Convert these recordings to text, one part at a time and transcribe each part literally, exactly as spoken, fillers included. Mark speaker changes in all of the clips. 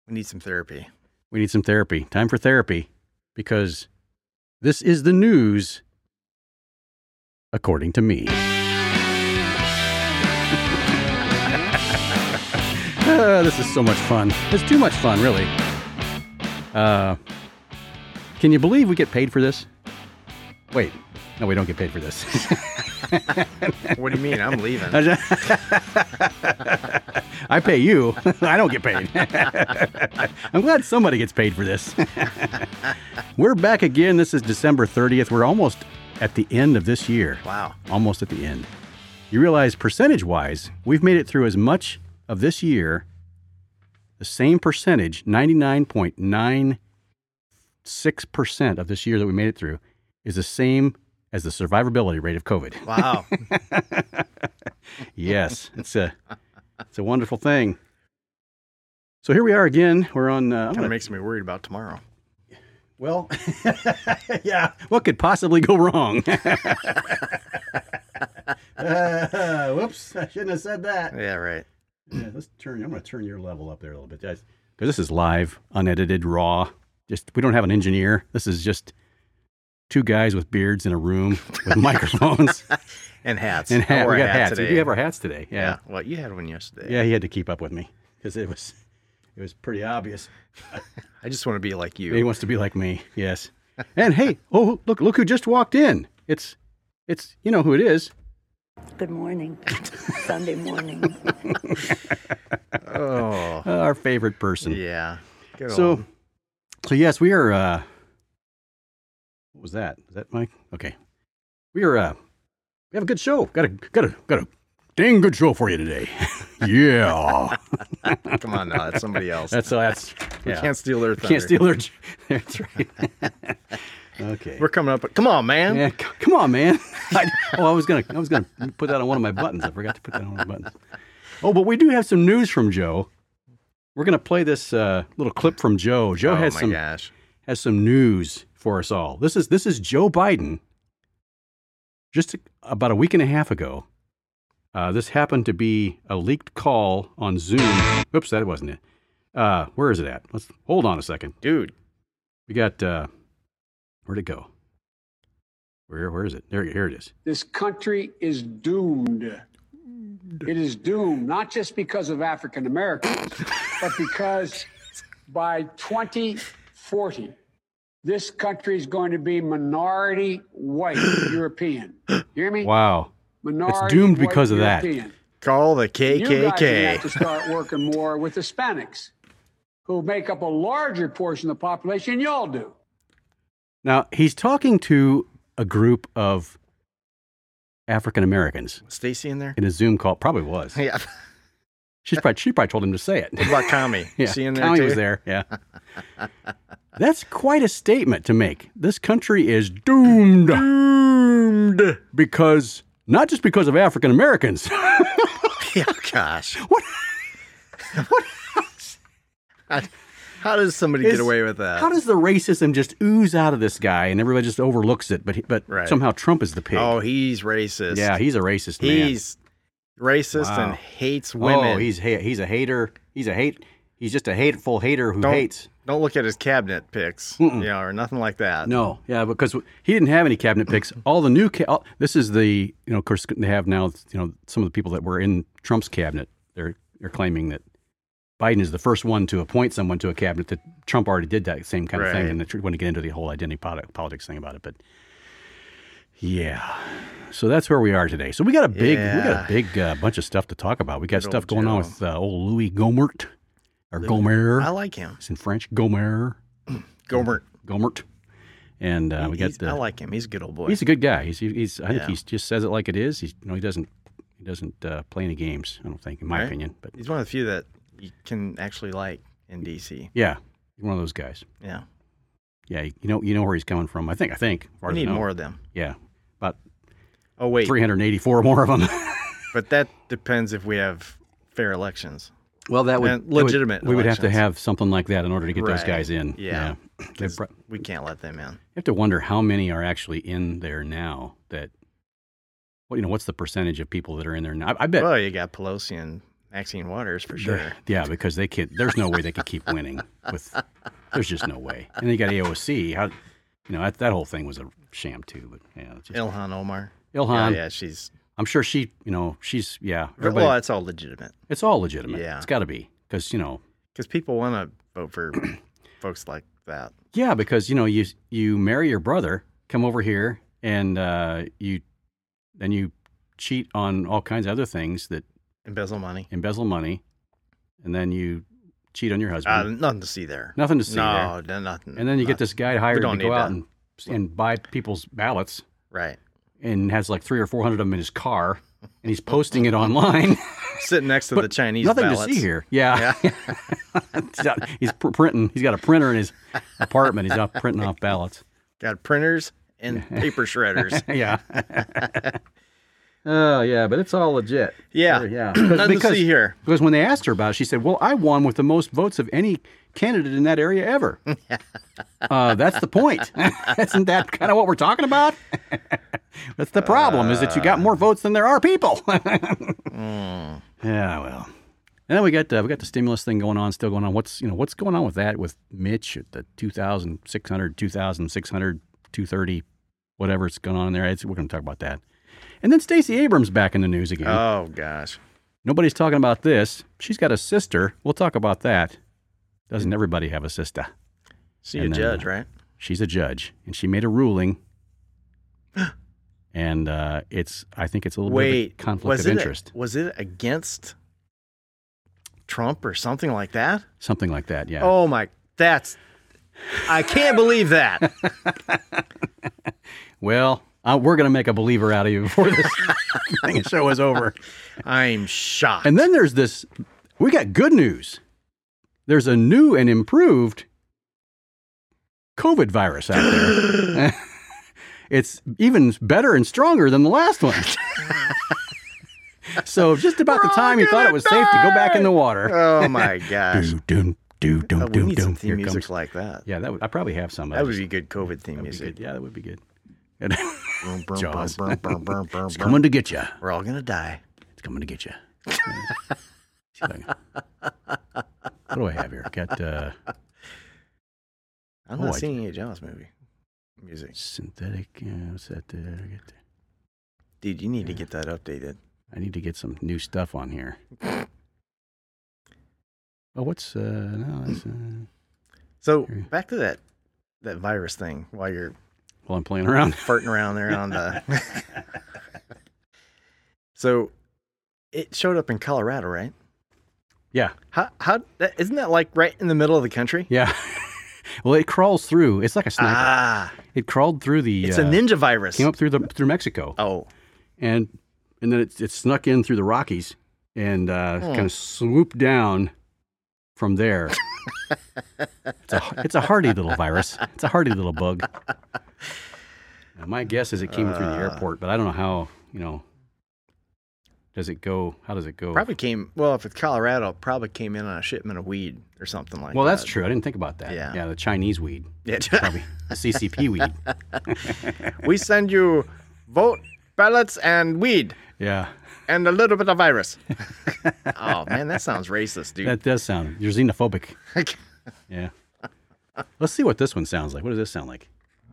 Speaker 1: We need some therapy.
Speaker 2: We need some therapy. Time for therapy, because this is the news according to me. uh, this is so much fun. It's too much fun, really. Uh, can you believe we get paid for this? Wait, no, we don't get paid for this.
Speaker 1: What do you mean? I'm leaving.
Speaker 2: I pay you. I don't get paid. I'm glad somebody gets paid for this. We're back again. This is December thirtieth. We're almost at the end of this year.
Speaker 1: Wow.
Speaker 2: Almost at the end. You realize, percentage-wise, we've made it through as much of this year, the same percentage, ninety-nine point nine six percent of this year that we made it through, is the same as the survivability rate of COVID.
Speaker 1: Wow.
Speaker 2: Yes, it's a it's a wonderful thing. So here we are again. We're on. Uh,
Speaker 1: Kind of makes me worried about tomorrow.
Speaker 2: Well, yeah. What could possibly go wrong? uh, whoops! I shouldn't have said that.
Speaker 1: Yeah, right.
Speaker 2: Yeah, let's turn. I'm going to turn your level up there a little bit, guys, because this is live, unedited, raw. Just we don't have an engineer. This is just two guys with beards in a room with microphones
Speaker 1: And hats.
Speaker 2: and hat.
Speaker 1: I wore
Speaker 2: We
Speaker 1: a
Speaker 2: got
Speaker 1: hat
Speaker 2: hats.
Speaker 1: today.
Speaker 2: We do have our hats today. Yeah.
Speaker 1: Yeah. Well, you had one yesterday.
Speaker 2: Yeah, he had to keep up with me because it was it was pretty obvious.
Speaker 1: I just want to be like you.
Speaker 2: He wants to be like me. Yes. And hey, oh look, look who just walked in. It's it's you know who it is.
Speaker 3: Good morning. Sunday morning.
Speaker 1: Oh.
Speaker 2: Uh, our favorite person.
Speaker 1: Yeah. Good
Speaker 2: So
Speaker 1: old-
Speaker 2: so yes, we are uh what was that? Is that Mike? Okay. We are uh we have a good show. Got a got a got a dang good show for you today. Yeah.
Speaker 1: Come on now. That's somebody else.
Speaker 2: That's so that's
Speaker 1: we
Speaker 2: yeah.
Speaker 1: can't steal their thunder.
Speaker 2: Can't steal their. That's right. Okay.
Speaker 1: We're coming up. Come on, man.
Speaker 2: Yeah, c- come on, man. I, oh, I was gonna, I was gonna put that on one of my buttons. I forgot to put that on one of my buttons. Oh, but we do have some news from Joe. We're gonna play this uh, little clip from Joe. Joe
Speaker 1: oh,
Speaker 2: has
Speaker 1: my
Speaker 2: some
Speaker 1: gosh.
Speaker 2: has some news for us all. This is this is Joe Biden. Just a, about a week and a half ago, uh, this happened to be a leaked call on Zoom. Oops, that wasn't it. Uh, where is it at? Let's hold on a second.
Speaker 1: Dude.
Speaker 2: We got, uh, where'd it go? Where, where is it? There, here it is.
Speaker 4: This country is doomed. It is doomed, not just because of African Americans, but because by twenty forty, this country is going to be minority white European. You hear me?
Speaker 2: Wow.
Speaker 4: Minority
Speaker 2: It's doomed
Speaker 4: white
Speaker 2: because of that.
Speaker 4: European.
Speaker 1: Call the K
Speaker 4: You
Speaker 1: K
Speaker 4: guys are
Speaker 1: K.
Speaker 4: gonna have to start working more with Hispanics, who make up a larger portion of the population than y'all do.
Speaker 2: Now, he's talking to a group of African Americans
Speaker 1: Stacy in there?
Speaker 2: in a Zoom call. Probably was.
Speaker 1: Yeah.
Speaker 2: She's probably, she probably told him to say it.
Speaker 1: What about Kami?
Speaker 2: Yeah,
Speaker 1: She in there
Speaker 2: Connie
Speaker 1: too?
Speaker 2: was there. Yeah. That's quite a statement to make. This country is doomed. Doomed. Because, not just because of African Americans.
Speaker 1: Yeah, gosh.
Speaker 2: What?
Speaker 1: How, how does somebody
Speaker 2: Is-
Speaker 1: get away with that?
Speaker 2: How does the racism just ooze out of this guy and everybody just overlooks it? But he- but
Speaker 1: Right.
Speaker 2: somehow Trump is the pig.
Speaker 1: Oh, he's racist.
Speaker 2: yeah, he's a racist man.
Speaker 1: He's racist
Speaker 2: Wow.
Speaker 1: and hates women.
Speaker 2: Oh, he's ha- he's a hater. He's a hate. He's just a hateful hater who
Speaker 1: don't,
Speaker 2: hates.
Speaker 1: Don't look at his cabinet picks,
Speaker 2: Mm-mm.
Speaker 1: you know, or nothing like that.
Speaker 2: No, yeah, because he didn't have any cabinet picks. All the new, ca- all, this is the, you know, of course they have now, you know, some of the people that were in Trump's cabinet. They're they're claiming that Biden is the first one to appoint someone to a cabinet. That Trump already did that same kind of thing,
Speaker 1: Right.
Speaker 2: and they want to get into the whole identity poli- politics thing about it. But yeah, so that's where we are today. So we got a big, we got
Speaker 1: Yeah.
Speaker 2: a big uh, bunch of stuff to talk about. We got
Speaker 1: Good
Speaker 2: stuff
Speaker 1: old
Speaker 2: going on
Speaker 1: Joe.
Speaker 2: with uh, old Louis Gohmert or Gohmert.
Speaker 1: I like him.
Speaker 2: It's in French, Gohmert.
Speaker 1: Gohmert.
Speaker 2: Gohmert. And uh, we got
Speaker 1: He's-
Speaker 2: the.
Speaker 1: I like him. He's a good old boy.
Speaker 2: He's a good guy. He's he's. I think
Speaker 1: Yeah.
Speaker 2: he just says it like it is. He's you know he doesn't he doesn't uh, play any games. I don't think, in my
Speaker 1: Right.
Speaker 2: opinion. But
Speaker 1: He's one of the few that you can actually like in D C.
Speaker 2: yeah, he's one of those guys.
Speaker 1: Yeah.
Speaker 2: Yeah, you know you know where he's coming from. I think. I think. as far
Speaker 1: We
Speaker 2: as I
Speaker 1: need
Speaker 2: know.
Speaker 1: more of them.
Speaker 2: Yeah, about
Speaker 1: Oh, wait.
Speaker 2: three hundred eighty-four more of them.
Speaker 1: But that depends if we have fair elections.
Speaker 2: Well, that would
Speaker 1: And
Speaker 2: it would-
Speaker 1: legitimate
Speaker 2: We would have to
Speaker 1: elections.
Speaker 2: have something like that in order to get those
Speaker 1: Right.
Speaker 2: guys in.
Speaker 1: Yeah.
Speaker 2: They
Speaker 1: 'Cause
Speaker 2: pro-
Speaker 1: we can't let them in.
Speaker 2: You have to wonder how many are actually in there now. That, well, you know, what's the percentage of people that are in there now? I, I bet.
Speaker 1: Well, you got Pelosi and Maxine Waters for sure.
Speaker 2: Yeah, because they can't. There's no way they could keep winning. With there's just no way. And you got A O C. How, you know, that, that whole thing was a sham too. But yeah, it's just,
Speaker 1: Ilhan Omar.
Speaker 2: Ilhan.
Speaker 1: Yeah, yeah, she's.
Speaker 2: I'm sure she. You know, she's. Yeah. everybody-
Speaker 1: Well, it's all legitimate
Speaker 2: it's all legitimate.
Speaker 1: Yeah.
Speaker 2: It's got to be because you know.
Speaker 1: because people want to vote for folks like that.
Speaker 2: Yeah, because you know you you marry your brother, come over here, and uh, you then you cheat on all kinds of other things that
Speaker 1: Embezzle money.
Speaker 2: embezzle money, and then you cheat on your
Speaker 1: Uh,
Speaker 2: husband.
Speaker 1: nothing to see there.
Speaker 2: Nothing to see
Speaker 1: no,
Speaker 2: there.
Speaker 1: no, nothing.
Speaker 2: And then you get
Speaker 1: Nothing.
Speaker 2: this guy hired to
Speaker 1: don't
Speaker 2: go
Speaker 1: need
Speaker 2: out
Speaker 1: that.
Speaker 2: and and buy people's ballots,
Speaker 1: Right.
Speaker 2: and has like three or four hundred of them in his car, and he's posting it online.
Speaker 1: Sitting next to
Speaker 2: But
Speaker 1: the Chinese
Speaker 2: nothing
Speaker 1: ballots.
Speaker 2: to see here. Yeah, he's, got- he's pr- printing. He's got a printer in his apartment. He's out printing off ballots.
Speaker 1: Got printers and paper shredders.
Speaker 2: Yeah. Oh, yeah, but it's all legit.
Speaker 1: Yeah.
Speaker 2: yeah.
Speaker 1: Nothing to see here.
Speaker 2: Because when they asked her about it, she said, well, I won with the most votes of any candidate in that area ever. uh, that's the point. Isn't that kind of what we're talking about? That's the problem, is that you got more votes than there are people.
Speaker 1: Mm.
Speaker 2: Yeah, well. And then we got uh, we got the stimulus thing going on, still going on. What's you know what's going on with that with Mitch at the two thousand six hundred, two thousand six hundred, two thirty, whatever's going on in there. It's, we're going to talk about that. And then Stacey Abrams back in the news again.
Speaker 1: Oh, gosh.
Speaker 2: Nobody's talking about this. She's got a sister. We'll talk about that. Doesn't everybody have a sister?
Speaker 1: She a
Speaker 2: And then,
Speaker 1: judge,
Speaker 2: uh,
Speaker 1: right?
Speaker 2: She's a judge, and she made a ruling. And uh, it's I think it's a little bit
Speaker 1: Wait.
Speaker 2: of a conflict
Speaker 1: was
Speaker 2: of
Speaker 1: it
Speaker 2: interest.
Speaker 1: was it against Trump or something like that?
Speaker 2: Something like that, yeah.
Speaker 1: Oh, my. That's. I can't believe that.
Speaker 2: Well, uh, we're going to make a believer out of you before this thing show is over.
Speaker 1: I'm shocked.
Speaker 2: And then there's this, we got good news. There's a new and improved COVID virus out there. It's even better and stronger than the last one. So just about the time you thought it was safe to go back in the water.
Speaker 1: Oh, my gosh.
Speaker 2: Do, do, do, do,
Speaker 1: Oh, we
Speaker 2: do,
Speaker 1: need
Speaker 2: do.
Speaker 1: some theme
Speaker 2: Here
Speaker 1: music
Speaker 2: comes-
Speaker 1: like that.
Speaker 2: Yeah, that would, I probably have some. I
Speaker 1: That would
Speaker 2: just-
Speaker 1: be good COVID theme
Speaker 2: that would be
Speaker 1: music.
Speaker 2: good. Yeah, that would be good.
Speaker 1: Brum, brum,
Speaker 2: Jaws.
Speaker 1: brum, brum, brum, brum,
Speaker 2: It's
Speaker 1: brum.
Speaker 2: coming to get you.
Speaker 1: We're all going to die.
Speaker 2: It's coming to get you. What do I have here? Got uh,
Speaker 1: I'm
Speaker 2: Oh,
Speaker 1: not
Speaker 2: I-
Speaker 1: seeing a Jaws movie music.
Speaker 2: synthetic. Uh, what's that? Uh, I get-
Speaker 1: Dude, you need to get that updated.
Speaker 2: I need to get some new stuff on here. Oh, what's uh? No, that's, uh,
Speaker 1: So
Speaker 2: Here.
Speaker 1: back to that that virus thing while you're
Speaker 2: while I'm playing around.
Speaker 1: farting around there on the. So it showed up in Colorado, right?
Speaker 2: Yeah,
Speaker 1: How how that, isn't that like right in the middle of the country?
Speaker 2: yeah. Well, it crawls through. It's like a sniper.
Speaker 1: Ah,
Speaker 2: It crawled through the.
Speaker 1: it's
Speaker 2: uh,
Speaker 1: a ninja virus.
Speaker 2: Came up through the through Mexico,
Speaker 1: Oh,
Speaker 2: and and then it it snuck in through the Rockies and uh,
Speaker 1: Hmm.
Speaker 2: kind of swooped down from there. It's a it's a hardy little virus. It's a hardy little bug. Now, my guess is it came through the
Speaker 1: Uh.
Speaker 2: airport, but I don't know how. You know, does it go? How does it go?
Speaker 1: probably came. Well, if it's Colorado, it probably came in on a shipment of weed or something like
Speaker 2: Well,
Speaker 1: that.
Speaker 2: that's true. I didn't think about that.
Speaker 1: Yeah.
Speaker 2: yeah, the Chinese weed,
Speaker 1: Yeah.
Speaker 2: probably the C C P weed.
Speaker 1: We send you vote ballots and weed
Speaker 2: Yeah,
Speaker 1: and a little bit of virus. Oh man, that sounds racist, dude.
Speaker 2: that does sound. You're xenophobic. Yeah. Let's see what this one sounds like. What does this sound like?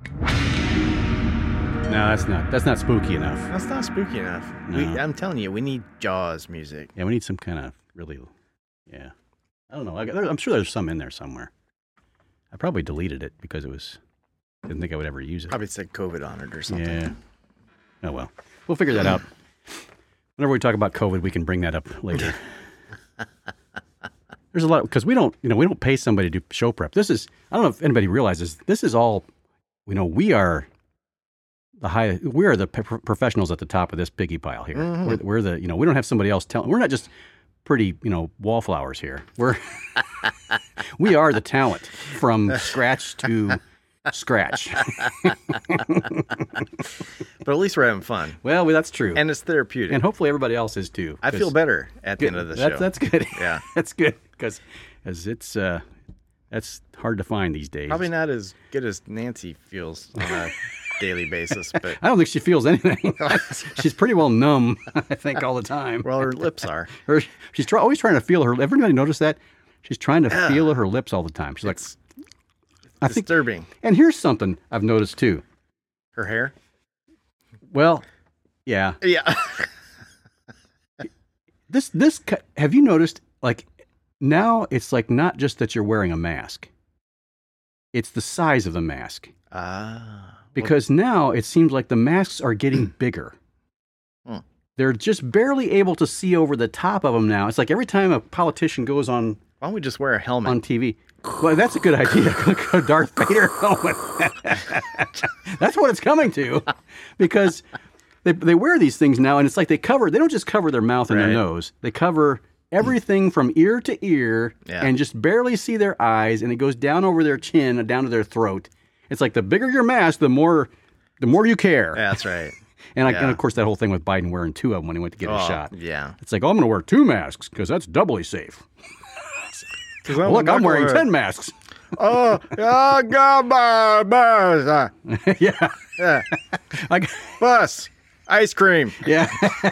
Speaker 2: No, that's not. That's not spooky enough.
Speaker 1: That's not spooky enough. We,
Speaker 2: No.
Speaker 1: I'm telling you, we need Jaws music.
Speaker 2: Yeah, we need some kind of really. Yeah, I don't know. I, there- I'm sure there's some in there somewhere. I probably deleted it because it was. Didn't think I would ever use it.
Speaker 1: Probably said COVID on it or something.
Speaker 2: Yeah. Oh well, we'll figure that out. Whenever we talk about COVID, we can bring that up later. There's a lot because we don't, you know, we don't pay somebody to do show prep. This is, I don't know if anybody realizes, this is all, you know, we are the high, we are the p- professionals at the top of this piggy pile here.
Speaker 1: Mhm.
Speaker 2: We're, we're the, you know, we don't have somebody else telling. We're not just pretty, you know, wallflowers here. We're, we are the talent from scratch to scratch.
Speaker 1: But at least we're having fun.
Speaker 2: Well, that's true.
Speaker 1: And it's therapeutic.
Speaker 2: And hopefully everybody else is too.
Speaker 1: I feel
Speaker 2: 'cause-
Speaker 1: better at the
Speaker 2: Good.
Speaker 1: end of the
Speaker 2: that's,
Speaker 1: show.
Speaker 2: That's good.
Speaker 1: Yeah.
Speaker 2: that's good because it's uh, that's hard to find these days.
Speaker 1: Probably not as good as Nancy feels on a daily basis. But
Speaker 2: I don't think she feels anything. She's pretty well numb, I think, all the time.
Speaker 1: well, her lips are.
Speaker 2: Her, she's try, always trying to feel her. Everybody notice that? She's trying to feel her lips all the time. She's
Speaker 1: It's
Speaker 2: like, I think.
Speaker 1: disturbing.
Speaker 2: And here's something I've noticed too.
Speaker 1: Her hair.
Speaker 2: Well, yeah.
Speaker 1: Yeah.
Speaker 2: This this cu- have you noticed? Like now, it's like not just that you're wearing a mask. It's the size of the mask.
Speaker 1: Ah.
Speaker 2: Because now it seems like the masks are getting bigger.
Speaker 1: Hmm.
Speaker 2: They're just barely able to see over the top of them now. It's like every time a politician goes on
Speaker 1: Why don't we just wear a helmet?
Speaker 2: on T V. Well, that's a good idea. A Darth Vader helmet. That's what it's coming to. Because they they wear these things now, and it's like they cover, they don't just cover their mouth and
Speaker 1: Right.
Speaker 2: their nose. They cover everything from ear to ear
Speaker 1: Yeah.
Speaker 2: and just barely see their eyes, and it goes down over their chin and down to their throat. It's like the bigger your mask, the more the more you care.
Speaker 1: Yeah, that's right.
Speaker 2: And, I,
Speaker 1: Yeah.
Speaker 2: and of course, that whole thing with Biden wearing two of them when he went to get
Speaker 1: Oh,
Speaker 2: a shot.
Speaker 1: yeah.
Speaker 2: It's like, oh, I'm going to wear two masks because that's doubly safe. Look, I'm wearing ten masks.
Speaker 1: Oh, yeah, God, bus, bus,
Speaker 2: yeah.
Speaker 1: yeah,
Speaker 2: I got-
Speaker 1: bus, ice cream.
Speaker 2: yeah.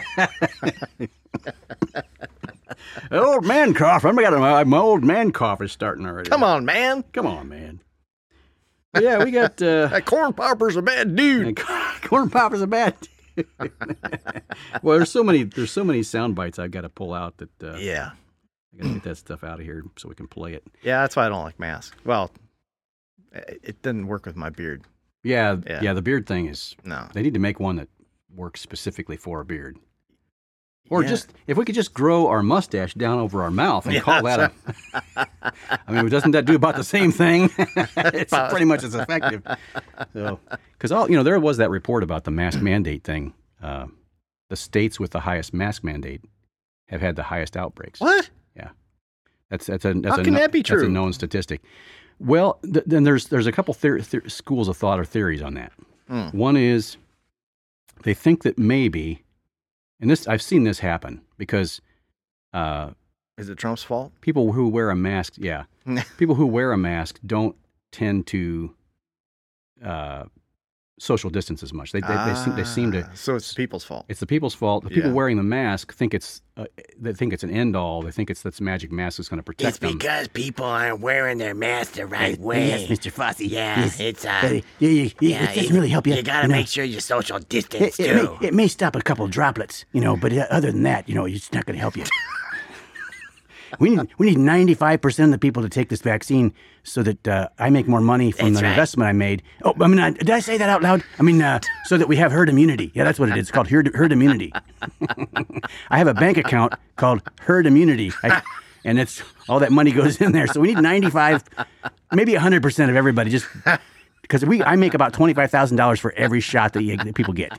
Speaker 2: Old man cough. I got my, my old man cough is starting already.
Speaker 1: Come on, man.
Speaker 2: Come on, man. But yeah, we got uh,
Speaker 1: That corn popper's a bad dude.
Speaker 2: corn poppers are bad. Well, there's so many. There's so many sound bites I've got to pull out that uh,
Speaker 1: Yeah.
Speaker 2: I got to get that stuff out of here so we can play it.
Speaker 1: Yeah, that's why I don't like masks. Well, it it doesn't work with my beard.
Speaker 2: Yeah,
Speaker 1: Yeah.
Speaker 2: yeah. The beard thing is.
Speaker 1: No.
Speaker 2: They need to make one that works specifically for a beard. Or
Speaker 1: Yeah.
Speaker 2: just, if we could just grow our mustache down over our mouth and
Speaker 1: Yeah,
Speaker 2: call that a. I mean, doesn't that do about the same thing? It's pretty much as effective. So, because all you know, there was that report about the mask mandate thing. Uh, the states with the highest mask mandate have had the highest outbreaks.
Speaker 1: What?
Speaker 2: Yeah, that's that's a that's
Speaker 1: How
Speaker 2: a,
Speaker 1: can
Speaker 2: kno-
Speaker 1: that be
Speaker 2: That's a
Speaker 1: true?
Speaker 2: known statistic. Well, th- then there's there's a couple theor- theor- schools of thought or theories on that.
Speaker 1: Hmm.
Speaker 2: One is they think that maybe, and this I've seen this happen because uh,
Speaker 1: Is it Trump's fault?
Speaker 2: people who wear a mask, yeah, people who wear a mask don't tend to uh, social distance as much. They they, they, seem, they seem to.
Speaker 1: Ah, So it's people's fault.
Speaker 2: It's the people's fault. The people
Speaker 1: Yeah.
Speaker 2: wearing the mask think it's uh, they think it's an end all. They think it's this magic mask is going to protect
Speaker 5: It's
Speaker 2: them.
Speaker 5: because people aren't wearing their mask the right way.
Speaker 6: Yes, Mister Fossey.
Speaker 5: Yeah,
Speaker 6: Yes.
Speaker 5: it's, uh,
Speaker 6: But it, you- you-
Speaker 5: Yeah,
Speaker 6: it doesn't really help you.
Speaker 5: You gotta
Speaker 6: know.
Speaker 5: make sure you social distance
Speaker 6: It, it,
Speaker 5: too.
Speaker 6: may, it may stop a couple droplets, you know, but uh, other than that, you know, it's not going to help you. We need we need ninety-five percent of the people to take this vaccine so that uh, I make more money from
Speaker 5: That's
Speaker 6: the
Speaker 5: right.
Speaker 6: investment I made. Oh, I mean, uh, did I say that out loud? I mean, uh, so that we have herd immunity. Yeah, that's what it is. It's called herd, herd immunity. I have a bank account called herd immunity, I, and it's all that money goes in there. So we need ninety-five, maybe one hundred percent of everybody just because we I make about twenty-five thousand dollars for every shot that, you, that people get.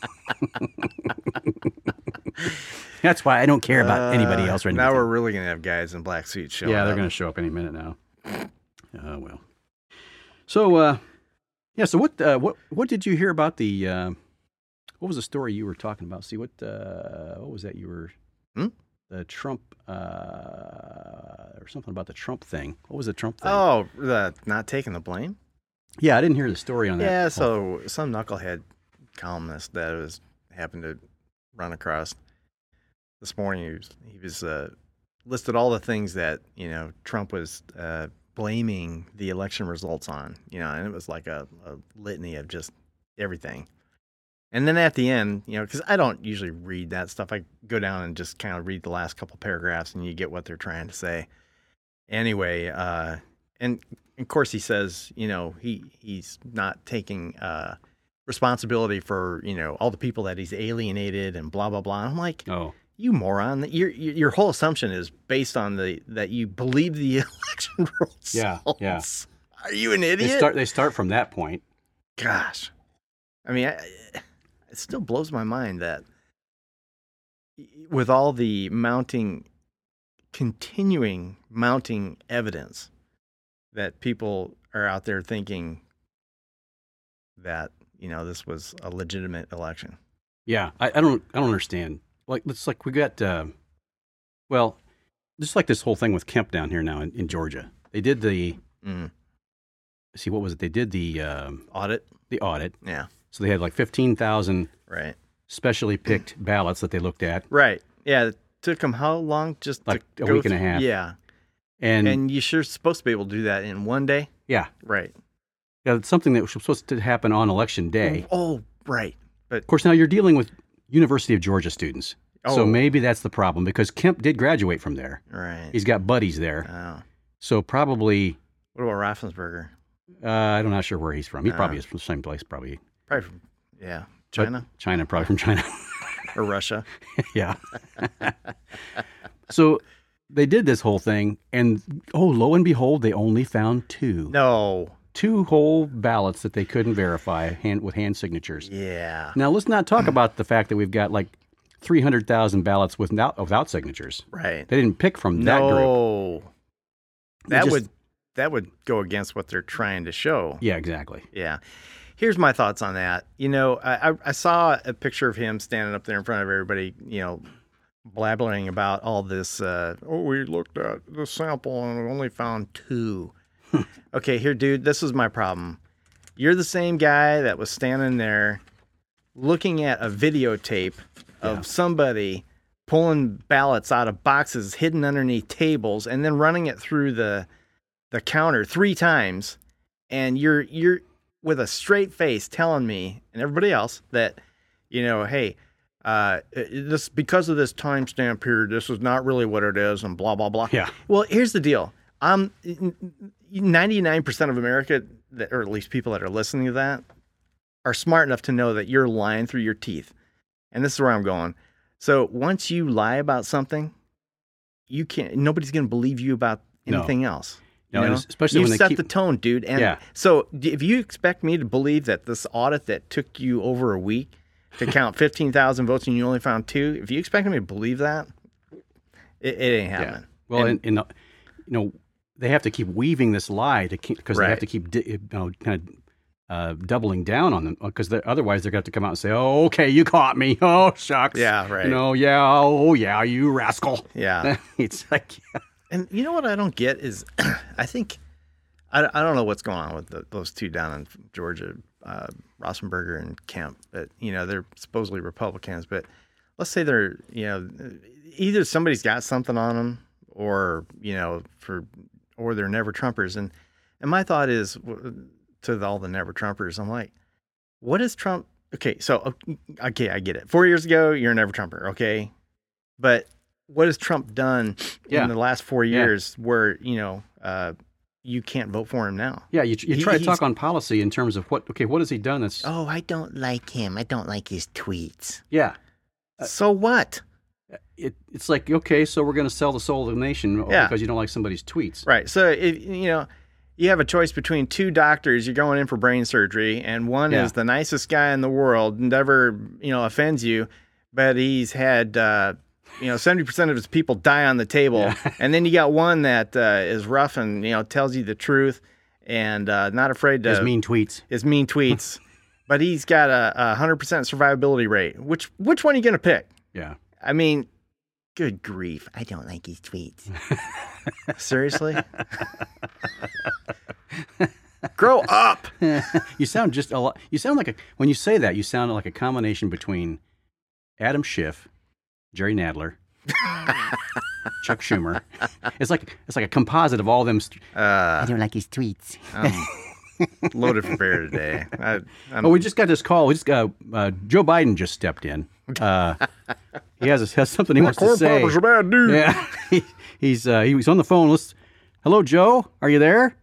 Speaker 6: That's why I don't care about anybody else or anything.
Speaker 1: Now we're really gonna have guys in black suits showing
Speaker 2: Yeah, they're
Speaker 1: up.
Speaker 2: going to show up any minute now. Oh well. So, uh, yeah. So what? Uh, what? What did you hear about the? Uh, what was the story you were talking about? See what? Uh, what was that you were?
Speaker 1: Hmm?
Speaker 2: The Trump, uh, or something about the Trump thing. What was the Trump thing?
Speaker 1: Oh, the not taking the blame.
Speaker 2: Yeah, I didn't hear the story on that.
Speaker 1: Yeah,
Speaker 2: whole-
Speaker 1: so some knucklehead columnist that was happened to run across this morning, he was, he was uh, listed all the things that you know Trump was uh, blaming the election results on. You know, and it was like a, a litany of just everything. And then at the end, you know, because I don't usually read that stuff, I go down and just kind of read the last couple paragraphs, and you get what they're trying to say. Anyway, uh, and of course he says, you know, he he's not taking uh, responsibility for, you know, all the people that he's alienated and blah blah blah. I'm like,
Speaker 2: Oh,
Speaker 1: you moron! Your your your whole assumption is based on the that you believe the election results.
Speaker 2: Yeah, yeah.
Speaker 1: Are you an
Speaker 2: they
Speaker 1: idiot?
Speaker 2: start. They start from that point.
Speaker 1: Gosh, I mean, I, it still blows my mind that with all the mounting, continuing mounting evidence that people are out there thinking that, you know, this was a legitimate election.
Speaker 2: Yeah, I, I don't. I don't understand. Like, it's like we got. Uh, well, just like this whole thing with Kemp down here now in, in Georgia. They did the.
Speaker 1: Mm.
Speaker 2: see, what was it? They did the um,
Speaker 1: Audit.
Speaker 2: the audit.
Speaker 1: Yeah.
Speaker 2: So they had like fifteen thousand
Speaker 1: Right.
Speaker 2: specially picked ballots that they looked at.
Speaker 1: Right. Yeah. It took them how long? Just
Speaker 2: Like
Speaker 1: to
Speaker 2: a
Speaker 1: go
Speaker 2: week and a
Speaker 1: through-
Speaker 2: half.
Speaker 1: Yeah.
Speaker 2: And,
Speaker 1: And you're sure supposed to be able to do that in one day.
Speaker 2: yeah,
Speaker 1: Right.
Speaker 2: yeah, it's something that was supposed to happen on election day.
Speaker 1: Oh, right. But
Speaker 2: Of course, now you're dealing with University of Georgia students. So
Speaker 1: Oh.
Speaker 2: maybe that's the problem because Kemp did graduate from there.
Speaker 1: right.
Speaker 2: He's got buddies there.
Speaker 1: Oh.
Speaker 2: So probably,
Speaker 1: What about Raffensperger?
Speaker 2: uh, I'm not sure where he's from. He
Speaker 1: Uh.
Speaker 2: probably is from the same place, probably.
Speaker 1: Probably from, yeah,
Speaker 2: But-
Speaker 1: China
Speaker 2: China, probably from China.
Speaker 1: or Russia.
Speaker 2: Yeah. So they did this whole thing, and oh, lo and behold, they only found two.
Speaker 1: No.
Speaker 2: Two whole ballots that they couldn't verify hand, with hand signatures.
Speaker 1: Yeah.
Speaker 2: Now, let's not talk about the fact that we've got like three hundred thousand ballots without, without signatures.
Speaker 1: Right.
Speaker 2: They didn't pick from that group.
Speaker 1: No.
Speaker 2: They
Speaker 1: That
Speaker 2: just-
Speaker 1: would that would go against what they're trying to show.
Speaker 2: Yeah, exactly.
Speaker 1: Yeah. Here's my thoughts on that. You know, I, I- I saw a picture of him standing up there in front of everybody, you know, blabbering about all this. Uh, oh, we looked at the sample and we only found two. Okay, here, dude, this is my problem. You're the same guy that was standing there looking at a videotape of
Speaker 2: Yeah.
Speaker 1: somebody pulling ballots out of boxes hidden underneath tables and then running it through the the counter three times, and you're you're with a straight face telling me and everybody else that, you know, hey, uh, this because of this timestamp period, this is not really what it is, and blah blah blah.
Speaker 2: Yeah.
Speaker 1: Well, here's the deal. Um, ninety-nine percent of America, that, or at least people that are listening to that, are smart enough to know that you're lying through your teeth. And this is where I'm going. So once you lie about something, you can't. Nobody's going to believe you about
Speaker 2: No.
Speaker 1: anything else. You
Speaker 2: No, and
Speaker 1: know?
Speaker 2: especially
Speaker 1: you
Speaker 2: when they
Speaker 1: set
Speaker 2: keep-
Speaker 1: the tone, dude. And
Speaker 2: Yeah.
Speaker 1: so d- if you expect me to believe that this audit that took you over a week to count fifteen thousand votes and you only found two, if you expect me to believe that, it, it ain't happening.
Speaker 2: Well,
Speaker 1: And-
Speaker 2: and, and uh, you know, they have to keep weaving this lie to keep because they have
Speaker 1: Right.
Speaker 2: to keep di- you know, kind of uh, doubling down on them because otherwise they're going to have to come out and say, "Oh, okay, you caught me. Oh, shucks.
Speaker 1: Yeah, right.
Speaker 2: You know, yeah, oh, yeah, you rascal."
Speaker 1: yeah.
Speaker 2: It's like,
Speaker 1: And you know what I don't get is, I think, I, I don't know what's going on with the, those two down in Georgia, uh, Rossenberger and Kemp, but, you know, they're supposedly Republicans, but let's say they're, you know, either somebody's got something on them or, you know, for, or they're never Trumpers. And, and my thought is w- to all the never Trumpers, I'm like, what is Trump? Okay. So, okay, I get it. Four years ago, you're a never Trumper. Okay. But what has Trump done
Speaker 2: Yeah.
Speaker 1: in the last four
Speaker 2: Yeah.
Speaker 1: years where, you know, uh, you can't vote for him now?
Speaker 2: yeah, you, you
Speaker 1: He-
Speaker 2: try to
Speaker 1: he's-
Speaker 2: talk on policy in terms of what, okay, what has he done that's,
Speaker 5: Oh, I don't like him. I don't like his tweets.
Speaker 2: yeah.
Speaker 1: So what?
Speaker 2: It, it's like, okay, so we're going to sell the soul of the nation
Speaker 1: Yeah.
Speaker 2: because you don't like somebody's tweets.
Speaker 1: Right. So, if, you know, you have a choice between two doctors, you're going in for brain surgery, and one
Speaker 2: Yeah.
Speaker 1: is the nicest guy in the world, never, you know, offends you, but he's had, uh, you know, seventy percent of his people die on the table.
Speaker 2: Yeah.
Speaker 1: And then you got one that uh, is rough and, you know, tells you the truth and uh, not afraid to.
Speaker 2: His mean tweets.
Speaker 1: his mean tweets. But he's got a, a one hundred percent survivability rate. Which, which one are you going to pick?
Speaker 2: Yeah.
Speaker 1: I mean, good grief.
Speaker 5: I don't like his tweets.
Speaker 1: Seriously? Grow up.
Speaker 2: You sound just a lot. You sound like a when you say that. You sound like a combination between Adam Schiff, Jerry Nadler, Chuck Schumer. It's like it's like a composite of all them. St-
Speaker 5: I
Speaker 1: Uh,
Speaker 5: don't like his tweets.
Speaker 1: I'm loaded for bear today. I, I'm,
Speaker 2: oh, we just got this call. We just uh, uh, Joe Biden just stepped in. Uh, he has has something he wants to
Speaker 1: corn
Speaker 2: say.
Speaker 1: popper's a bad dude.
Speaker 2: Yeah, he, he's uh, he was on the phone. Let's. Hello, Joe. Are you there?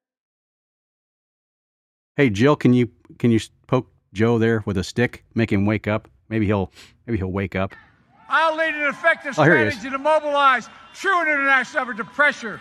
Speaker 2: Hey, Jill, can you can you poke Joe there with a stick? Make him wake up. Maybe he'll maybe he'll wake up.
Speaker 4: I'll lead an effective
Speaker 2: Oh, here he is.
Speaker 4: strategy to mobilize true international effort to pressure.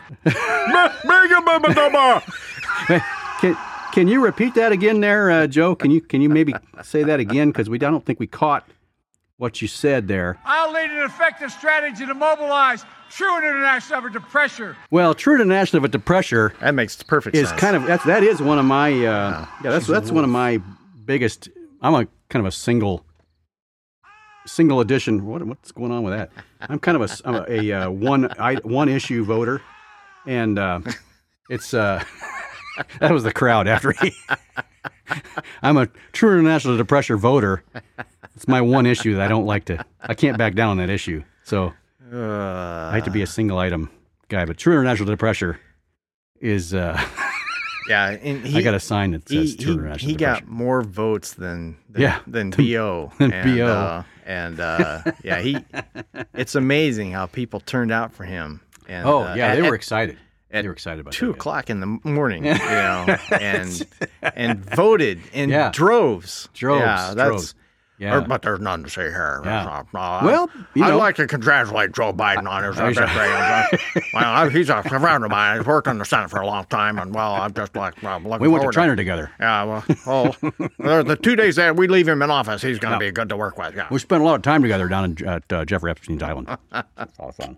Speaker 2: Hey, Can can you repeat that again, there, uh, Joe? Can you can you maybe say that again? Because we I don't think we caught what you said there.
Speaker 4: I'll lead an effective strategy to mobilize true international effort to pressure.
Speaker 2: Well, true to national, but the pressure
Speaker 1: That makes perfect
Speaker 2: is
Speaker 1: sense.
Speaker 2: kind of that's that is one of my uh, yeah that's that's one of my biggest. I'm a kind of a single single edition. What what's going on with that? I'm kind of a I'm a, a uh, one I, one issue voter, and uh, it's uh, That was the crowd after he. I'm a true international depressor voter. It's my one issue that I don't like to. I can't back down on that issue. So
Speaker 1: Uh,
Speaker 2: I hate to be a single item guy, but true international depressor is. Uh,
Speaker 1: yeah, and he,
Speaker 2: I got a sign that
Speaker 1: he,
Speaker 2: says true
Speaker 1: he,
Speaker 2: international
Speaker 1: he
Speaker 2: depressor.
Speaker 1: got more votes than, than
Speaker 2: Yeah,
Speaker 1: than B O
Speaker 2: than
Speaker 1: and,
Speaker 2: B O.
Speaker 1: uh, and uh, yeah, he. It's amazing how people turned out for him. And,
Speaker 2: Oh
Speaker 1: uh,
Speaker 2: yeah,
Speaker 1: at-
Speaker 2: they were
Speaker 1: at
Speaker 2: excited.
Speaker 1: at
Speaker 2: They were excited about
Speaker 1: two
Speaker 2: that.
Speaker 1: o'clock in the morning, you know, and and voted in
Speaker 2: Yeah.
Speaker 1: droves.
Speaker 2: Droves,
Speaker 1: yeah, that's.
Speaker 2: droves. Yeah.
Speaker 1: Or- but there's nothing to say here.
Speaker 2: Yeah.
Speaker 1: Uh,
Speaker 2: Well, you
Speaker 1: I'd
Speaker 2: know-
Speaker 1: like to congratulate Joe Biden on his
Speaker 2: I wish I-
Speaker 1: victory. Well, I- he's a friend of mine. He's worked in the Senate for a long time, and well, I'm just like well, looking
Speaker 2: We went to
Speaker 1: forward
Speaker 2: China together.
Speaker 1: Yeah, well, oh, the the two days that we leave him in office, he's going to be good to work with. Yeah.
Speaker 2: We spent a lot of time together down in, at uh, Jeffrey Epstein's island. It's all fun.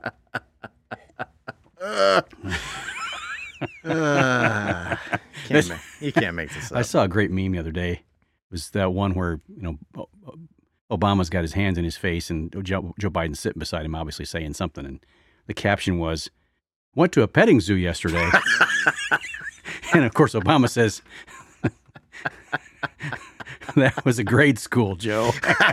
Speaker 1: Uh, can't ma- you can't make this
Speaker 2: I
Speaker 1: up.
Speaker 2: saw a great meme the other day. It was that one where you know O- O- Obama's got his hands in his face and Joe, Joe Biden's sitting beside him, obviously saying something, and the caption was, "Went to a petting zoo yesterday," and of course Obama says, "That was a grade school, Joe."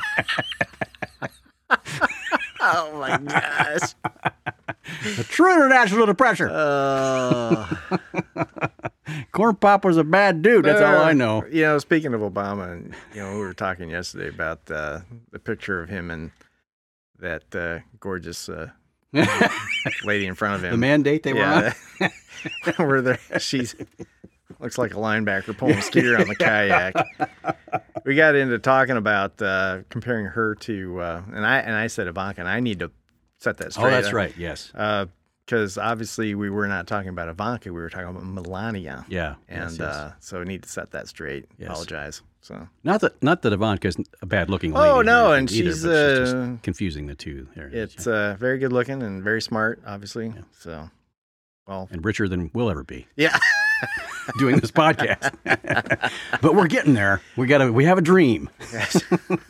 Speaker 1: Oh my gosh.
Speaker 2: A true international depressor.
Speaker 1: Uh,
Speaker 2: Corn Pop was a bad dude. That's all I know.
Speaker 1: You know, speaking of Obama, and you know, we were talking yesterday about uh, the picture of him and that uh, gorgeous uh, lady in front of him.
Speaker 2: The mandate they were on.
Speaker 1: yeah, where there, she's looks like a linebacker pulling a skier on the kayak. We got into talking about uh, comparing her to, uh, and I and I said Ivanka, and I need to set that straight.
Speaker 2: Oh, that's right. Yes.
Speaker 1: Because obviously we were not talking about Ivanka, we were talking about Melania.
Speaker 2: Yeah.
Speaker 1: And
Speaker 2: yes, yes.
Speaker 1: Uh, so we need to set that straight.
Speaker 2: Yes.
Speaker 1: Apologize. So
Speaker 2: Not that not that Ivanka's a bad looking lady.
Speaker 1: Oh,
Speaker 2: or
Speaker 1: no,
Speaker 2: anything
Speaker 1: and
Speaker 2: either,
Speaker 1: she's,
Speaker 2: but she's just
Speaker 1: uh,
Speaker 2: confusing the two there.
Speaker 1: it's uh, very good looking and very smart, obviously. So, well,
Speaker 2: and richer than we'll ever be
Speaker 1: yeah.
Speaker 2: doing this podcast. But we're getting there. We got to we have a dream.
Speaker 1: Yes.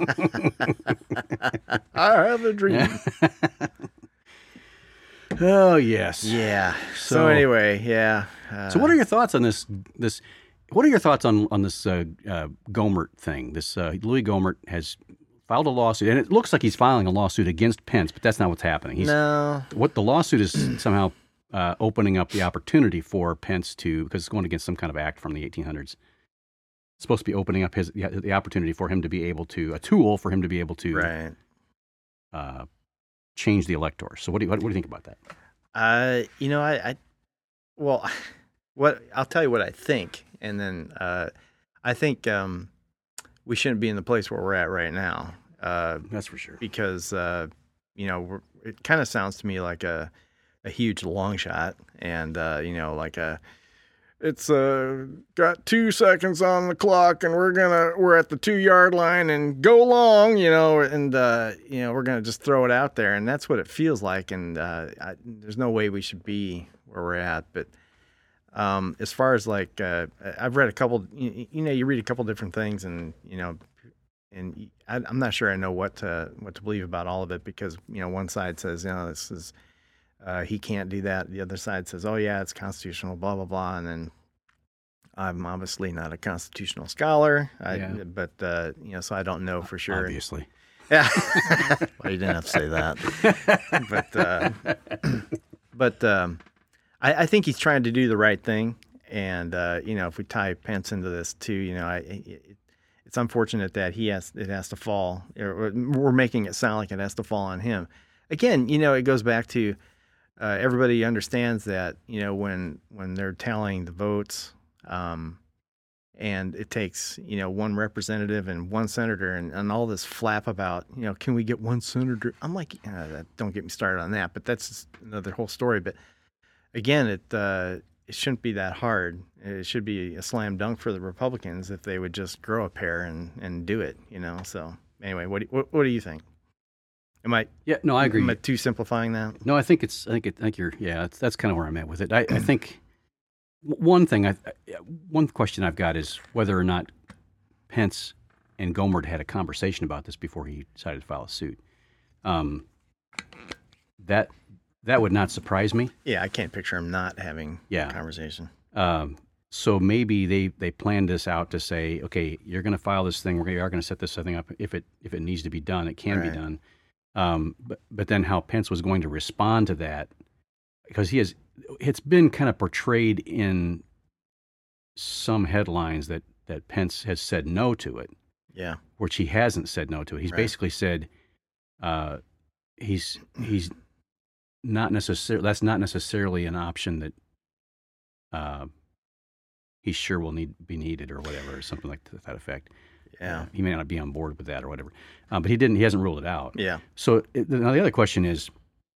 Speaker 1: I have a dream.
Speaker 2: Oh, yes.
Speaker 1: Yeah. So,
Speaker 2: So-
Speaker 1: anyway, yeah. Uh,
Speaker 2: So what are your thoughts on this this what are your thoughts on on this uh, uh, Gohmert thing? This uh, Louis Gohmert has filed a lawsuit, and it looks like he's filing a lawsuit against Pence, but that's not what's happening. He's,
Speaker 1: no.
Speaker 2: What the lawsuit is somehow uh, opening up the opportunity for Pence to, because it's going against some kind of act from the eighteen hundreds. It's supposed to be opening up his the, the opportunity for him to be able to, a tool for him to be able to
Speaker 1: Right.
Speaker 2: uh, change the elector. So what do you what, what do you think about that?
Speaker 1: Uh, you know, I, I, well, what I'll tell you what I think, and then uh, I think um, we shouldn't be in the place where we're at right now. Uh,
Speaker 2: That's for sure.
Speaker 1: because uh, you know we're, it kind of sounds to me like a a huge long shot, and uh, you know like a it's uh, got two seconds on the clock, and we're gonna we're at the two yard line and go long, you know, and uh, you know we're gonna just throw it out there, and that's what it feels like, and uh, I, there's no way we should be where we're at, but. Um, as far as like, uh, I've read a couple, you, you know, you read a couple different things, and you know, and I, I'm not sure I know what to what to believe about all of it, because you know one side says, you know, this is uh, he can't do that. The other side says, oh yeah, it's constitutional, blah blah blah. And then I'm obviously not a constitutional scholar, I,
Speaker 2: Yeah.
Speaker 1: but uh, you know, so I don't know for sure.
Speaker 2: Obviously.
Speaker 1: Yeah, well, you didn't have to say that, but uh, but um, I, I think he's trying to do the right thing, and uh, you know, if we tie Pence into this too, you know, I. It, It's unfortunate that he has it has to fall. Or we're making it sound like it has to fall on him. Again, you know, it goes back to uh, everybody understands that you know when when they're tallying the votes, um, and it takes you know one representative and one senator, and, and all this flap about you know can we get one senator? I'm like, uh, don't get me started on that. But that's just another whole story. But again, it. Uh, It shouldn't be that hard. It should be a slam dunk for the Republicans if they would just grow a pair and, and do it, you know. So anyway, what do, what, what do you think? Am I?
Speaker 2: Yeah, no, I agree.
Speaker 1: Am I too simplifying that?
Speaker 2: No, I think it's. I think. It, I think you're. Yeah, that's, that's kind of where I'm at with it. I, I think w- one thing. I one question I've got is whether or not Pence and Gohmert had a conversation about this before he decided to file a suit. Um, that that would not surprise me.
Speaker 1: Yeah, I can't picture him not having
Speaker 2: Yeah.
Speaker 1: a conversation.
Speaker 2: Um, So maybe they, they planned this out to say, okay, you're going to file this thing. We are going to set this thing up. If it if it needs to be done, it can
Speaker 1: Right.
Speaker 2: be done. Um, but but then how Pence was going to respond to that, because he has, it's been kind of portrayed in some headlines that that Pence has said no to it,
Speaker 1: Yeah.
Speaker 2: which he hasn't said no to it. He's
Speaker 1: Right.
Speaker 2: basically said uh, he's he's not necessarily that's not necessarily an option that uh, he's sure will need be needed or whatever, or something like to that effect.
Speaker 1: Yeah.
Speaker 2: Uh, he may not be on board with that or whatever, uh, but he didn't. He hasn't ruled it out.
Speaker 1: Yeah.
Speaker 2: So it, now the other question is,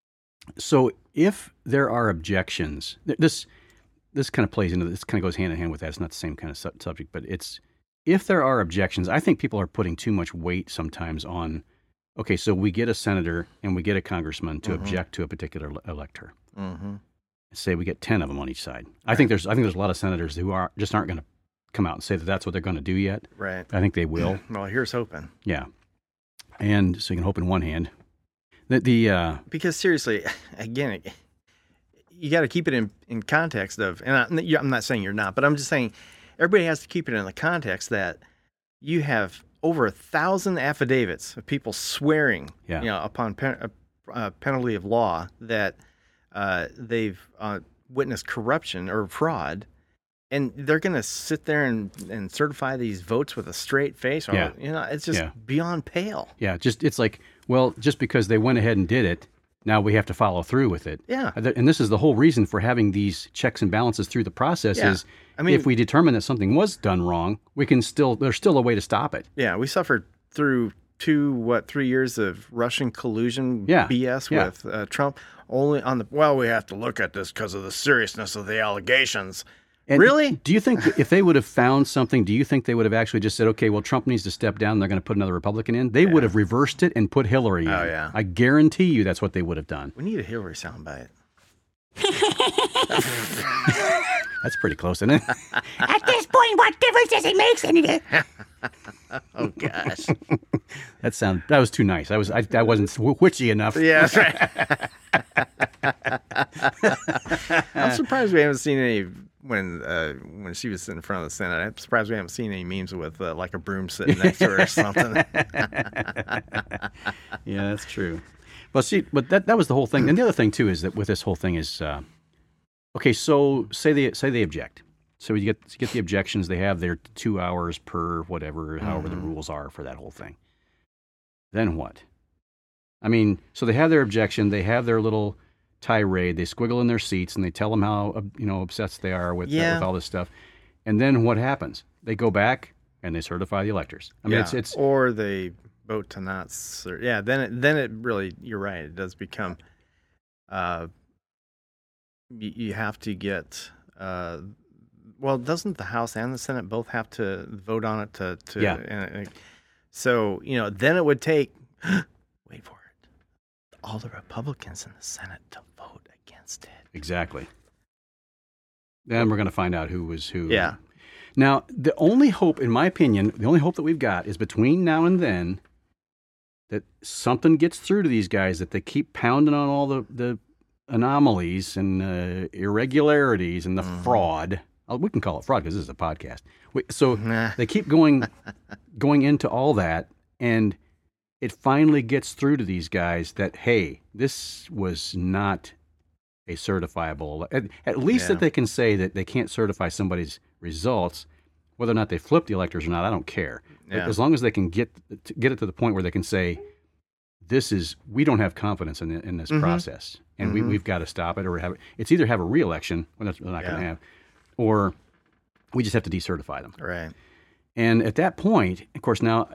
Speaker 2: so if there are objections, th- this this kind of plays into this, kind of goes hand in hand with that. It's not the same kind of su- subject, but it's if there are objections. I think people are putting too much weight sometimes on. Okay, so we get a senator and we get a congressman to
Speaker 1: Mhm.
Speaker 2: object to a particular le- elector.
Speaker 1: Mm-hmm.
Speaker 2: Say we get ten of them on each side. I think there's I think there's a lot of senators who are just aren't going to come out and say that that's what they're going to do yet.
Speaker 1: Right.
Speaker 2: I think they will.
Speaker 1: Well, here's hoping.
Speaker 2: Yeah, and so you can hope in one hand. The the uh,
Speaker 1: Because seriously, again, it- you got to keep it in, in context of, and I, you- I'm not saying you're not, but I'm just saying everybody has to keep it in the context that you have over a thousand affidavits of people swearing,
Speaker 2: Yeah.
Speaker 1: you know, upon pen, uh, uh, penalty of law that uh, they've uh, witnessed corruption or fraud. And they're going to sit there and, and certify these votes with a straight face. Or,
Speaker 2: Yeah.
Speaker 1: You know, it's just
Speaker 2: Yeah.
Speaker 1: beyond pale.
Speaker 2: yeah, just it's like, well, just because they went ahead and did it, now we have to follow through with it.
Speaker 1: Yeah.
Speaker 2: And this is the whole reason for having these checks and balances through the process
Speaker 1: Yeah.
Speaker 2: is
Speaker 1: I mean-
Speaker 2: if we determine that something was done wrong, we can still, there's still a way to stop it.
Speaker 1: Yeah, we suffered through two, what, three years of Russian collusion
Speaker 2: Yeah,
Speaker 1: B S
Speaker 2: yeah.
Speaker 1: with uh, Trump. Only on the, well, we have to look at this because of the seriousness of the allegations.
Speaker 2: And
Speaker 1: Really?
Speaker 2: Do you think that if they would have found something, do you think they would have actually just said, okay, well, Trump needs to step down and they're going to put another Republican in? They would have reversed it and put Hillary in.
Speaker 1: Oh, yeah.
Speaker 2: I guarantee you that's what they would have done.
Speaker 1: We need a Hillary soundbite.
Speaker 2: That's pretty close, isn't it?
Speaker 5: At this point, what difference does it make, Senator?
Speaker 1: Oh, gosh.
Speaker 2: That sound that was too nice. I was I, I wasn't wh- witchy enough.
Speaker 1: Yeah, that's right. I'm surprised we haven't seen any when uh, when she was in front of the Senate. I'm surprised we haven't seen any memes with uh, like a broom sitting next to her or something.
Speaker 2: Yeah, that's true. Well, see, but that that was the whole thing. And the other thing too is that with this whole thing is, uh, okay, so say they say they object. So you get you get the objections. They have their two hours per whatever, however the rules are for that whole thing. Then what? I mean, so they have their objection. They have their little tirade. They squiggle in their seats and they tell them how uh, you know obsessed they are with uh,
Speaker 1: Yeah.
Speaker 2: with all this stuff. And then what happens? They go back and they certify the electors. I mean,
Speaker 1: Yeah,
Speaker 2: it's it's
Speaker 1: or they vote to not. Cer- yeah, then it, then it really. You're right. It does become. Uh, you, you have to get. Uh, well, doesn't the House and the Senate both have to vote on it to? to
Speaker 2: Yeah.
Speaker 1: and- and- so you know, then it would take. Wait for it. All the Republicans in the Senate to vote against it.
Speaker 2: Exactly. Then we're going to find out who was who.
Speaker 1: Yeah.
Speaker 2: Now, the only hope, in my opinion, the only hope that we've got is between now and then that something gets through to these guys, that they keep pounding on all the, the anomalies and uh, irregularities and the fraud. Uh, We can call it fraud because this is a podcast. We, so
Speaker 1: Nah.
Speaker 2: they keep going, going into all that, and it finally gets through to these guys that, hey, this was not a certifiable. At, at least
Speaker 1: Yeah.
Speaker 2: that they can say that they can't certify somebody's results, whether or not they flip the electors or not. I don't care. But
Speaker 1: Yeah.
Speaker 2: as long as they can get to get it to the point where they can say, "This is we don't have confidence in in this
Speaker 1: Mhm.
Speaker 2: process, and we
Speaker 1: Mhm.
Speaker 2: we've got to stop it," or have it's either have a re-election, well, that's we're not going to
Speaker 1: Yeah.
Speaker 2: have, or we just have to decertify them.
Speaker 1: Right.
Speaker 2: And at that point, of course, now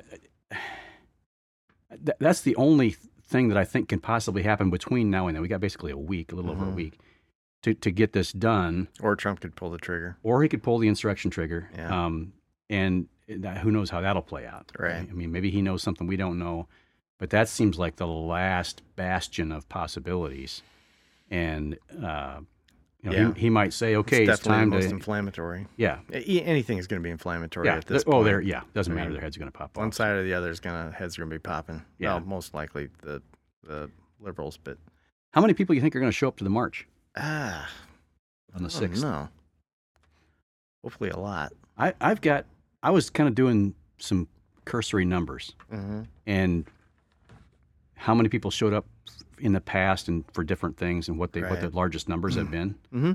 Speaker 2: th- that's the only thing that I think can possibly happen between now and then. We got basically a week, a little over a
Speaker 1: Mhm.
Speaker 2: week, to to get this done,
Speaker 1: Or Trump could pull the trigger.
Speaker 2: or he could pull the insurrection trigger.
Speaker 1: Yeah.
Speaker 2: Um, and that, who knows how that'll play out?
Speaker 1: Right.
Speaker 2: I mean, maybe he knows something we don't know, but that seems like the last bastion of possibilities. And uh, you know,
Speaker 1: Yeah.
Speaker 2: he, he might say, "Okay, it's,
Speaker 1: it's definitely
Speaker 2: time
Speaker 1: the most
Speaker 2: to."
Speaker 1: inflammatory.
Speaker 2: Yeah.
Speaker 1: E- Anything is going to be inflammatory
Speaker 2: Yeah.
Speaker 1: at this
Speaker 2: oh,
Speaker 1: point.
Speaker 2: there. Yeah. Doesn't
Speaker 1: I
Speaker 2: matter.
Speaker 1: mean,
Speaker 2: Their head's going to pop
Speaker 1: One
Speaker 2: off.
Speaker 1: side or the other is going to heads going to be popping.
Speaker 2: Yeah.
Speaker 1: Well, most likely the the liberals, but
Speaker 2: How many people do you think are going to show up to the march
Speaker 1: ah,
Speaker 2: on the
Speaker 1: I don't
Speaker 2: sixth?
Speaker 1: know. hopefully a lot.
Speaker 2: I, I've got, I was kind of doing some cursory numbers
Speaker 1: Mm-hmm.
Speaker 2: and how many people showed up in the past and for different things and what they what the
Speaker 1: Right.
Speaker 2: largest numbers have been.
Speaker 1: Mm-hmm.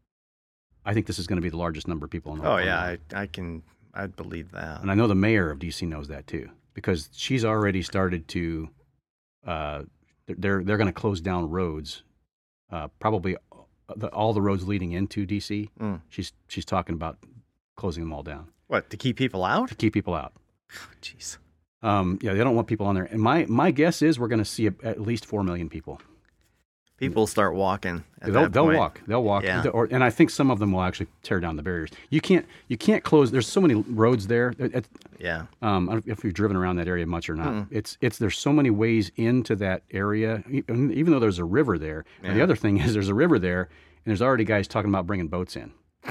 Speaker 2: I think this is going to be the largest number of people in the
Speaker 1: Oh
Speaker 2: world.
Speaker 1: yeah, I, I can, I'd believe that.
Speaker 2: And I know the mayor of D C knows that too, because she's already started to, uh, they're they're going to close down roads, uh, probably the, all the roads leading into D C.
Speaker 1: Mm.
Speaker 2: She's she's talking about closing them all down
Speaker 1: What, to keep people out?
Speaker 2: to keep people out.
Speaker 1: Jeez.
Speaker 2: Um, yeah, they don't want people on there. And my my guess is we're going to see a, at least four million people.
Speaker 1: People start walking. At
Speaker 2: They'll
Speaker 1: that
Speaker 2: they'll
Speaker 1: point.
Speaker 2: walk. They'll walk.
Speaker 1: Yeah.
Speaker 2: Or, and I think some of them will actually tear down the barriers. You can't you can't close. There's so many roads there. It- it-
Speaker 1: Yeah.
Speaker 2: Um, I don't know if you've driven around that area much or not.
Speaker 1: Mm-mm.
Speaker 2: It's it's there's so many ways into that area, e- and even though there's a river there. And the
Speaker 1: Yeah.
Speaker 2: other thing is there's a river there, and there's already guys talking about bringing boats in.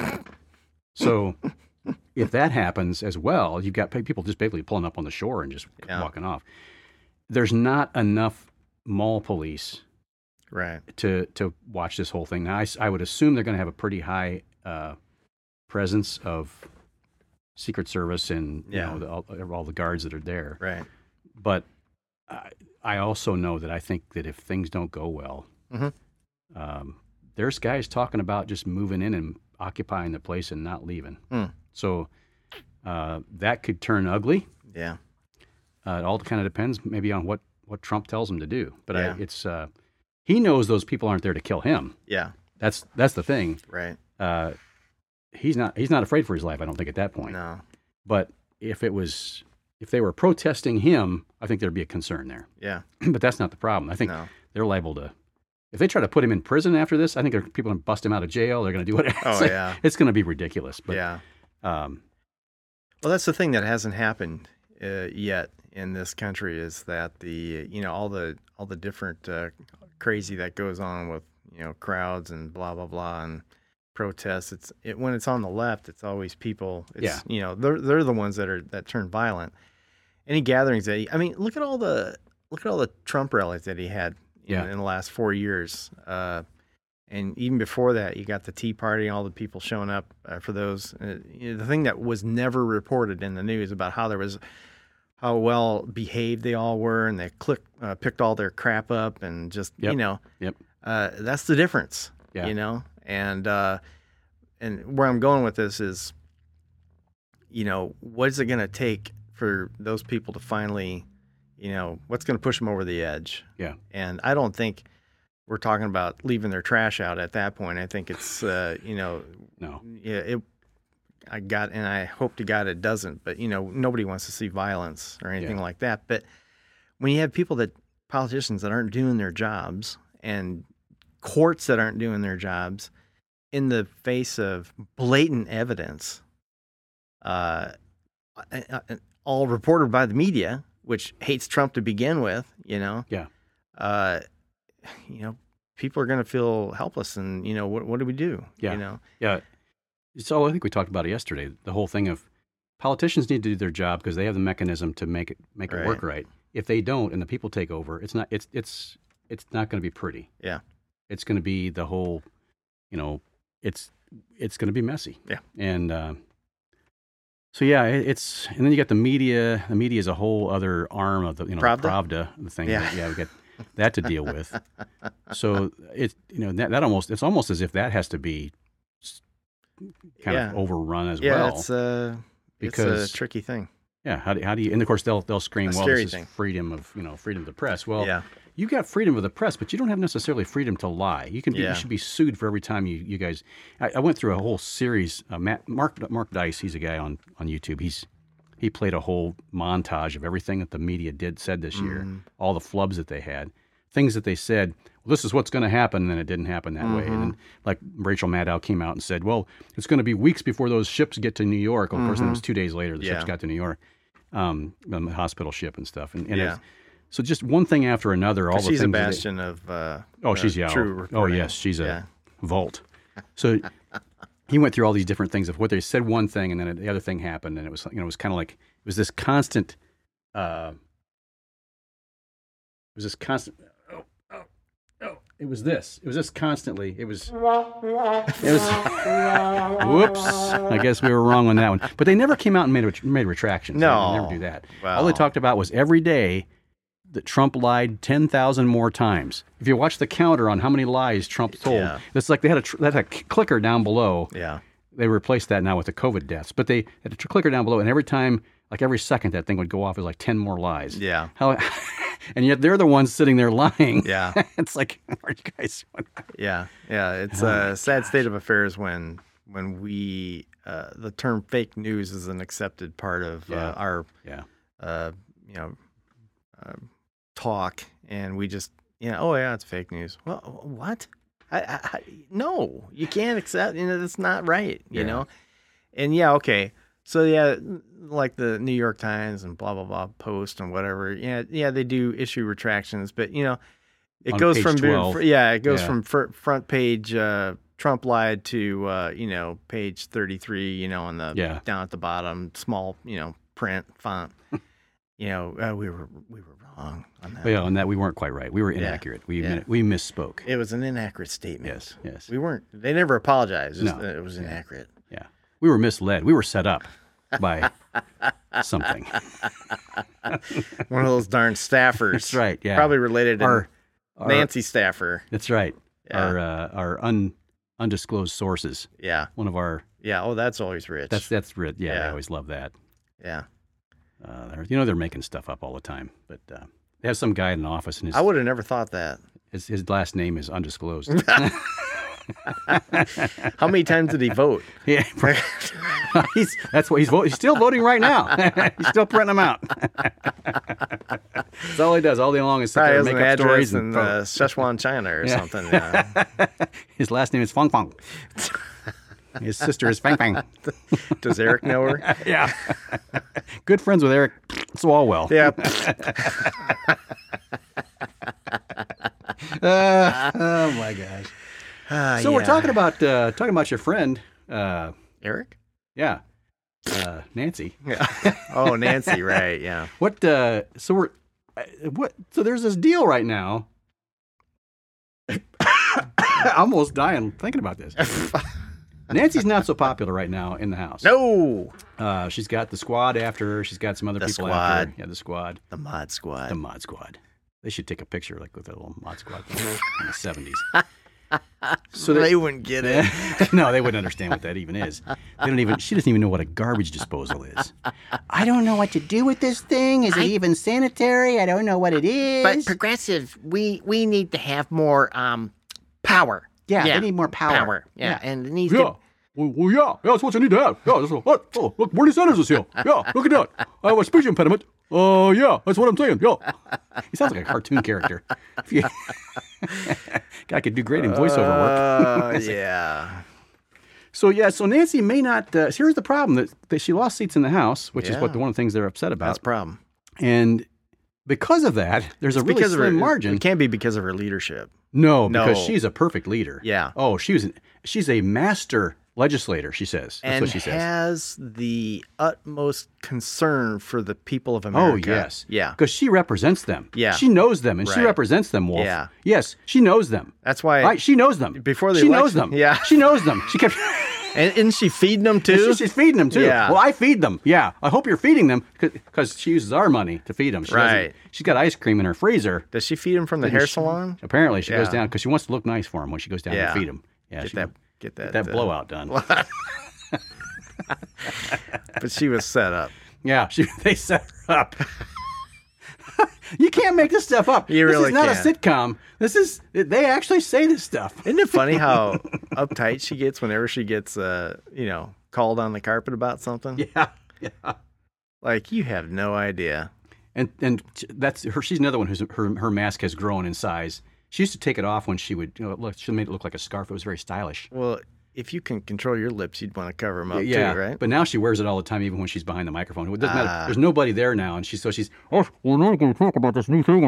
Speaker 2: So if that happens as well, you've got pe- people just basically pulling up on the shore and just
Speaker 1: Yeah.
Speaker 2: walking off. There's not enough mall police
Speaker 1: Right.
Speaker 2: to to watch this whole thing. Now, I, s- I would assume they're going to have a pretty high uh, presence of Secret Service and you
Speaker 1: Yeah.
Speaker 2: know the, all, all the guards that are there.
Speaker 1: Right.
Speaker 2: But I, I also know that I think that if things don't go well,
Speaker 1: Mhm.
Speaker 2: um, there's guys talking about just moving in and occupying the place and not leaving.
Speaker 1: Hmm.
Speaker 2: So uh, that could turn ugly.
Speaker 1: Yeah.
Speaker 2: Uh, it all kind of depends maybe on what, what Trump tells him to do. But
Speaker 1: Yeah.
Speaker 2: I, it's uh, he knows those people aren't there to kill him.
Speaker 1: Yeah.
Speaker 2: That's that's the thing.
Speaker 1: Right.
Speaker 2: Uh, he's not he's not afraid for his life. I don't think at that point.
Speaker 1: No.
Speaker 2: But if it was if they were protesting him, I think there'd be a concern there.
Speaker 1: Yeah.
Speaker 2: But that's not the problem. I think
Speaker 1: No.
Speaker 2: they're liable to. If they try to put him in prison after this, I think there are people going to bust him out of jail. They're going to do whatever.
Speaker 1: Oh,
Speaker 2: It's-
Speaker 1: yeah.
Speaker 2: it's going to be ridiculous. But
Speaker 1: Yeah.
Speaker 2: um,
Speaker 1: Well, that's the thing that hasn't happened uh, yet in this country is that the you know all the all the different uh, crazy that goes on with you know crowds and blah blah blah and protests. It's it, when it's on the left, it's always people. It's,
Speaker 2: Yeah.
Speaker 1: You know they're they're the ones that are that turn violent. Any gatherings that he, I mean, look at all the look at all the Trump rallies that he had in,
Speaker 2: Yeah.
Speaker 1: in the last four years. Uh, And even before that, you got the Tea Party, all the people showing up uh, for those. Uh, you know, the thing that was never reported in the news about how there was, how well behaved they all were, and they click, uh, picked all their crap up, and just
Speaker 2: Yep.
Speaker 1: you know,
Speaker 2: Yep.
Speaker 1: uh, that's the difference.
Speaker 2: Yeah.
Speaker 1: You know, and uh, and where I'm going with this is, you know, what is it going to take for those people to finally, you know, what's going to push them over the edge?
Speaker 2: Yeah.
Speaker 1: And I don't think we're talking about leaving their trash out at that point. I think it's, uh, you know,
Speaker 2: No.
Speaker 1: yeah, it, I got, and I hope to God it doesn't, but, you know, nobody wants to see violence or anything
Speaker 2: Yeah.
Speaker 1: like that. But when you have people that, politicians that aren't doing their jobs and courts that aren't doing their jobs in the face of blatant evidence, uh, uh, uh, all reported by the media, which hates Trump to begin with, you know,
Speaker 2: Yeah.
Speaker 1: uh, you know, people are going to feel helpless, and you know, what what do we do?
Speaker 2: Yeah.
Speaker 1: You know,
Speaker 2: Yeah. So I think we talked about it yesterday. The whole thing of politicians need to do their job because they have the mechanism to make it make it work right. If they don't, and the people take over, it's not it's it's it's not going to be pretty.
Speaker 1: Yeah.
Speaker 2: It's going to be the whole, you know, it's it's going to be messy.
Speaker 1: Yeah.
Speaker 2: And uh, so yeah, it, it's and then you got the media. The media is a whole other arm of the you know
Speaker 1: Pravda?
Speaker 2: the Pravda, the thing.
Speaker 1: Yeah.
Speaker 2: That, yeah, we got that to deal with. So it's you know that, that almost it's almost as if that has to be kind
Speaker 1: Yeah.
Speaker 2: of overrun as
Speaker 1: yeah,
Speaker 2: well.
Speaker 1: it's a
Speaker 2: because-
Speaker 1: it's a tricky thing.
Speaker 2: Yeah, how do, how do you? And of course, they'll they'll scream,
Speaker 1: A
Speaker 2: "Well,
Speaker 1: scary
Speaker 2: this is
Speaker 1: thing.
Speaker 2: freedom of you know freedom of the press." Well,
Speaker 1: Yeah.
Speaker 2: you got freedom of the press, but you don't have necessarily freedom to lie. You can be,
Speaker 1: Yeah.
Speaker 2: you should be sued for every time you you guys. I, I went through a whole series. Uh, Matt, Mark Mark Dice, he's a guy on on YouTube. He's he played a whole montage of everything that the media did said this year,
Speaker 1: Mm-hmm.
Speaker 2: all the flubs that they had, things that they said. Well, this is what's going to happen, and then it didn't happen that way.
Speaker 1: Mm-hmm.
Speaker 2: And then, like Rachel Maddow came out and said, "Well, it's going to be weeks before those ships get to New York." Well, of course, then it was two days later the ships
Speaker 1: Mm-hmm. Yeah.
Speaker 2: got to New York, um, on the hospital ship and stuff. And, and
Speaker 1: Yeah.
Speaker 2: it's, so just one thing after another. All the
Speaker 1: She's a
Speaker 2: things that they-
Speaker 1: bastion of. Uh,
Speaker 2: Oh,
Speaker 1: uh,
Speaker 2: she's yeah.
Speaker 1: True
Speaker 2: Oh,
Speaker 1: reporting.
Speaker 2: yes, she's a
Speaker 1: Yeah.
Speaker 2: vault. So he went through all these different things of what they said one thing and then the other thing happened, and it was you know it was kind of like it was this constant. Uh, it was this constant. Oh, oh, oh. it was this. It was this constantly. It was. It was. Whoops. I guess we were wrong on that one. But they never came out and made ret- made retractions.
Speaker 1: No.
Speaker 2: They never do that.
Speaker 1: Well.
Speaker 2: All they talked about was every day that Trump lied ten thousand more times. If you watch the counter on how many lies Trump told,
Speaker 1: Yeah.
Speaker 2: it's like they had a tr- they had a c- clicker down below.
Speaker 1: Yeah.
Speaker 2: They replaced that now with the COVID deaths. But they had a tr- clicker down below, and every time, like every second, that thing would go off as like ten more lies.
Speaker 1: Yeah.
Speaker 2: How, and yet they're the ones sitting there lying.
Speaker 1: Yeah.
Speaker 2: It's like, are you guys?
Speaker 1: Yeah. Yeah. It's a sad state of affairs when when we uh, the term fake news is an accepted part of
Speaker 2: Yeah.
Speaker 1: uh, our
Speaker 2: Yeah.
Speaker 1: uh, you know uh, talk, and we just you know oh yeah, it's fake news. Well, what? I, I, I no, you can't accept. You know that's not right. You
Speaker 2: Yeah.
Speaker 1: know, and yeah, okay. So yeah, like the New York Times and blah blah blah Post and whatever. Yeah, yeah, they do issue retractions, but you know, it
Speaker 2: On
Speaker 1: goes
Speaker 2: page
Speaker 1: from being-
Speaker 2: twelve.
Speaker 1: yeah, it goes
Speaker 2: Yeah.
Speaker 1: from fr- front page uh, Trump lied to uh, you know page thirty-three. You know, on the
Speaker 2: Yeah.
Speaker 1: down at the bottom, small you know print font. you know, uh, we were we were wrong on that.
Speaker 2: But yeah, on that we weren't quite right. We were inaccurate. We
Speaker 1: Yeah.
Speaker 2: we misspoke.
Speaker 1: It was an inaccurate statement.
Speaker 2: Yes, yes.
Speaker 1: We weren't. They never apologized. Just
Speaker 2: No.
Speaker 1: that it was inaccurate.
Speaker 2: Yeah. We were misled. We were set up by something.
Speaker 1: One of those darn staffers.
Speaker 2: That's right, yeah.
Speaker 1: Probably related to
Speaker 2: Our- our-
Speaker 1: Nancy Staffer.
Speaker 2: That's right.
Speaker 1: Yeah.
Speaker 2: Our uh, our un, undisclosed sources.
Speaker 1: Yeah.
Speaker 2: One of our
Speaker 1: Yeah. Oh, that's always rich.
Speaker 2: that's that's ri- yeah, I
Speaker 1: Yeah.
Speaker 2: always love that.
Speaker 1: yeah.
Speaker 2: Uh, they're- you know they're making stuff up all the time, but uh, they have some guy in the office and his
Speaker 1: I would have never thought that.
Speaker 2: his, his last name is undisclosed.
Speaker 1: How many times did he vote?
Speaker 2: Yeah, he's that's what he's voting. He's still voting right now. He's still printing them out. That's all he does all day long is sit
Speaker 1: Probably
Speaker 2: there
Speaker 1: has
Speaker 2: and
Speaker 1: an
Speaker 2: make up stories
Speaker 1: address
Speaker 2: and
Speaker 1: in
Speaker 2: vote.
Speaker 1: uh, Szechuan, China, or
Speaker 2: Yeah.
Speaker 1: something. Yeah.
Speaker 2: His last name is Fong Fong. His sister is Fang Fang.
Speaker 1: Does Eric know her?
Speaker 2: Yeah. Good friends with Eric Swalwell.
Speaker 1: Yeah.
Speaker 2: Uh, oh my gosh.
Speaker 1: Uh,
Speaker 2: So we're
Speaker 1: yeah.
Speaker 2: talking about uh, talking about your friend. Uh,
Speaker 1: Eric.
Speaker 2: yeah, uh, Nancy.
Speaker 1: Yeah. Oh, Nancy. Right. Yeah.
Speaker 2: What? Uh, so we're uh, what? So there's this deal right now. I'm almost dying thinking about this. Nancy's not so popular right now in the house.
Speaker 1: No.
Speaker 2: Uh, she's got the squad after her. She's got some other
Speaker 1: The
Speaker 2: people
Speaker 1: squad.
Speaker 2: after her. Yeah, the squad.
Speaker 1: The Mod Squad.
Speaker 2: The mod squad. They should take a picture like with a little mod squad in the seventies.
Speaker 1: so they, wouldn't get it.
Speaker 2: No, they wouldn't understand what that even is. They don't even. She doesn't even know what a garbage disposal is.
Speaker 5: I don't know what to do with this thing. Is it even sanitary? I don't know what it is.
Speaker 7: But progressive, we we need to have more um power.
Speaker 5: yeah, they need more power.
Speaker 7: Power. Yeah, and it needs
Speaker 2: Yeah.
Speaker 7: to.
Speaker 2: Well, well, yeah. Yeah, that's what you need to have. Yeah, that's what. Oh, look, Bernie Sanders is here. Yeah, look at that. I have a speech impediment. Oh, uh, yeah, that's what I'm saying. Yeah. He sounds like a cartoon character. If you- Guy could do great in voiceover work.
Speaker 1: Uh, yeah.
Speaker 2: So, yeah, so Nancy may not. Uh, here's the problem that, that she lost seats in the House, which is what
Speaker 1: Yeah.
Speaker 2: the, one of the things they're upset about.
Speaker 1: That's a problem.
Speaker 2: And because of that, there's a really
Speaker 1: because
Speaker 2: slim
Speaker 1: of her,
Speaker 2: margin.
Speaker 1: It can't be because of her leadership.
Speaker 2: No, because
Speaker 1: No.
Speaker 2: she's a perfect leader.
Speaker 1: Yeah.
Speaker 2: Oh, she was. An, she's a master legislator. She says. That's
Speaker 1: and
Speaker 2: what she says.
Speaker 1: has the utmost concern for the people of
Speaker 2: Oh
Speaker 1: America.
Speaker 2: yes,
Speaker 1: Yeah.
Speaker 2: because she represents them.
Speaker 1: Yeah.
Speaker 2: she knows them, and she
Speaker 1: Right.
Speaker 2: represents them. Wolf.
Speaker 1: Yeah.
Speaker 2: Yes, she knows them.
Speaker 1: That's why.
Speaker 2: Right, she knows them.
Speaker 1: Before the
Speaker 2: she knows
Speaker 1: election-
Speaker 2: them.
Speaker 1: yeah.
Speaker 2: she knows them. She kept.
Speaker 1: And isn't she feeding them too?
Speaker 2: She's, she's feeding them too.
Speaker 1: Yeah.
Speaker 2: Well, I feed them. Yeah, I hope you're feeding them because she uses our money to feed them. She doesn't-
Speaker 1: Right.
Speaker 2: She's got ice cream in her freezer.
Speaker 1: Does she feed them from the hair salon?
Speaker 2: Apparently, she goes
Speaker 1: Yeah.
Speaker 2: down because she wants to look nice for him when she goes down
Speaker 1: Yeah.
Speaker 2: to feed him. Yeah,
Speaker 1: Get
Speaker 2: she,
Speaker 1: that. Get that.
Speaker 2: get that
Speaker 1: uh,
Speaker 2: blowout done.
Speaker 1: But she was set up.
Speaker 2: Yeah, she, they set her up. You can't make this stuff up.
Speaker 1: You
Speaker 2: this
Speaker 1: really
Speaker 2: is not
Speaker 1: can't.
Speaker 2: a sitcom. This is they actually say this stuff.
Speaker 1: Isn't it funny how uptight she gets whenever she gets, uh, you know, called on the carpet about something?
Speaker 2: Yeah, yeah.
Speaker 1: Like you have no idea.
Speaker 2: And and that's her. She's another one who's her her mask has grown in size. She used to take it off when she would you know, look. She made it look like a scarf. It was very stylish.
Speaker 1: Well, if you can control your lips, you'd want to cover them up
Speaker 2: yeah,
Speaker 1: too, right?
Speaker 2: But now she wears it all the time, even when she's behind the microphone. It doesn't matter.
Speaker 1: Ah.
Speaker 2: There's nobody there now, and she's so she's. Oh, well, now I'm going to talk about this new thing.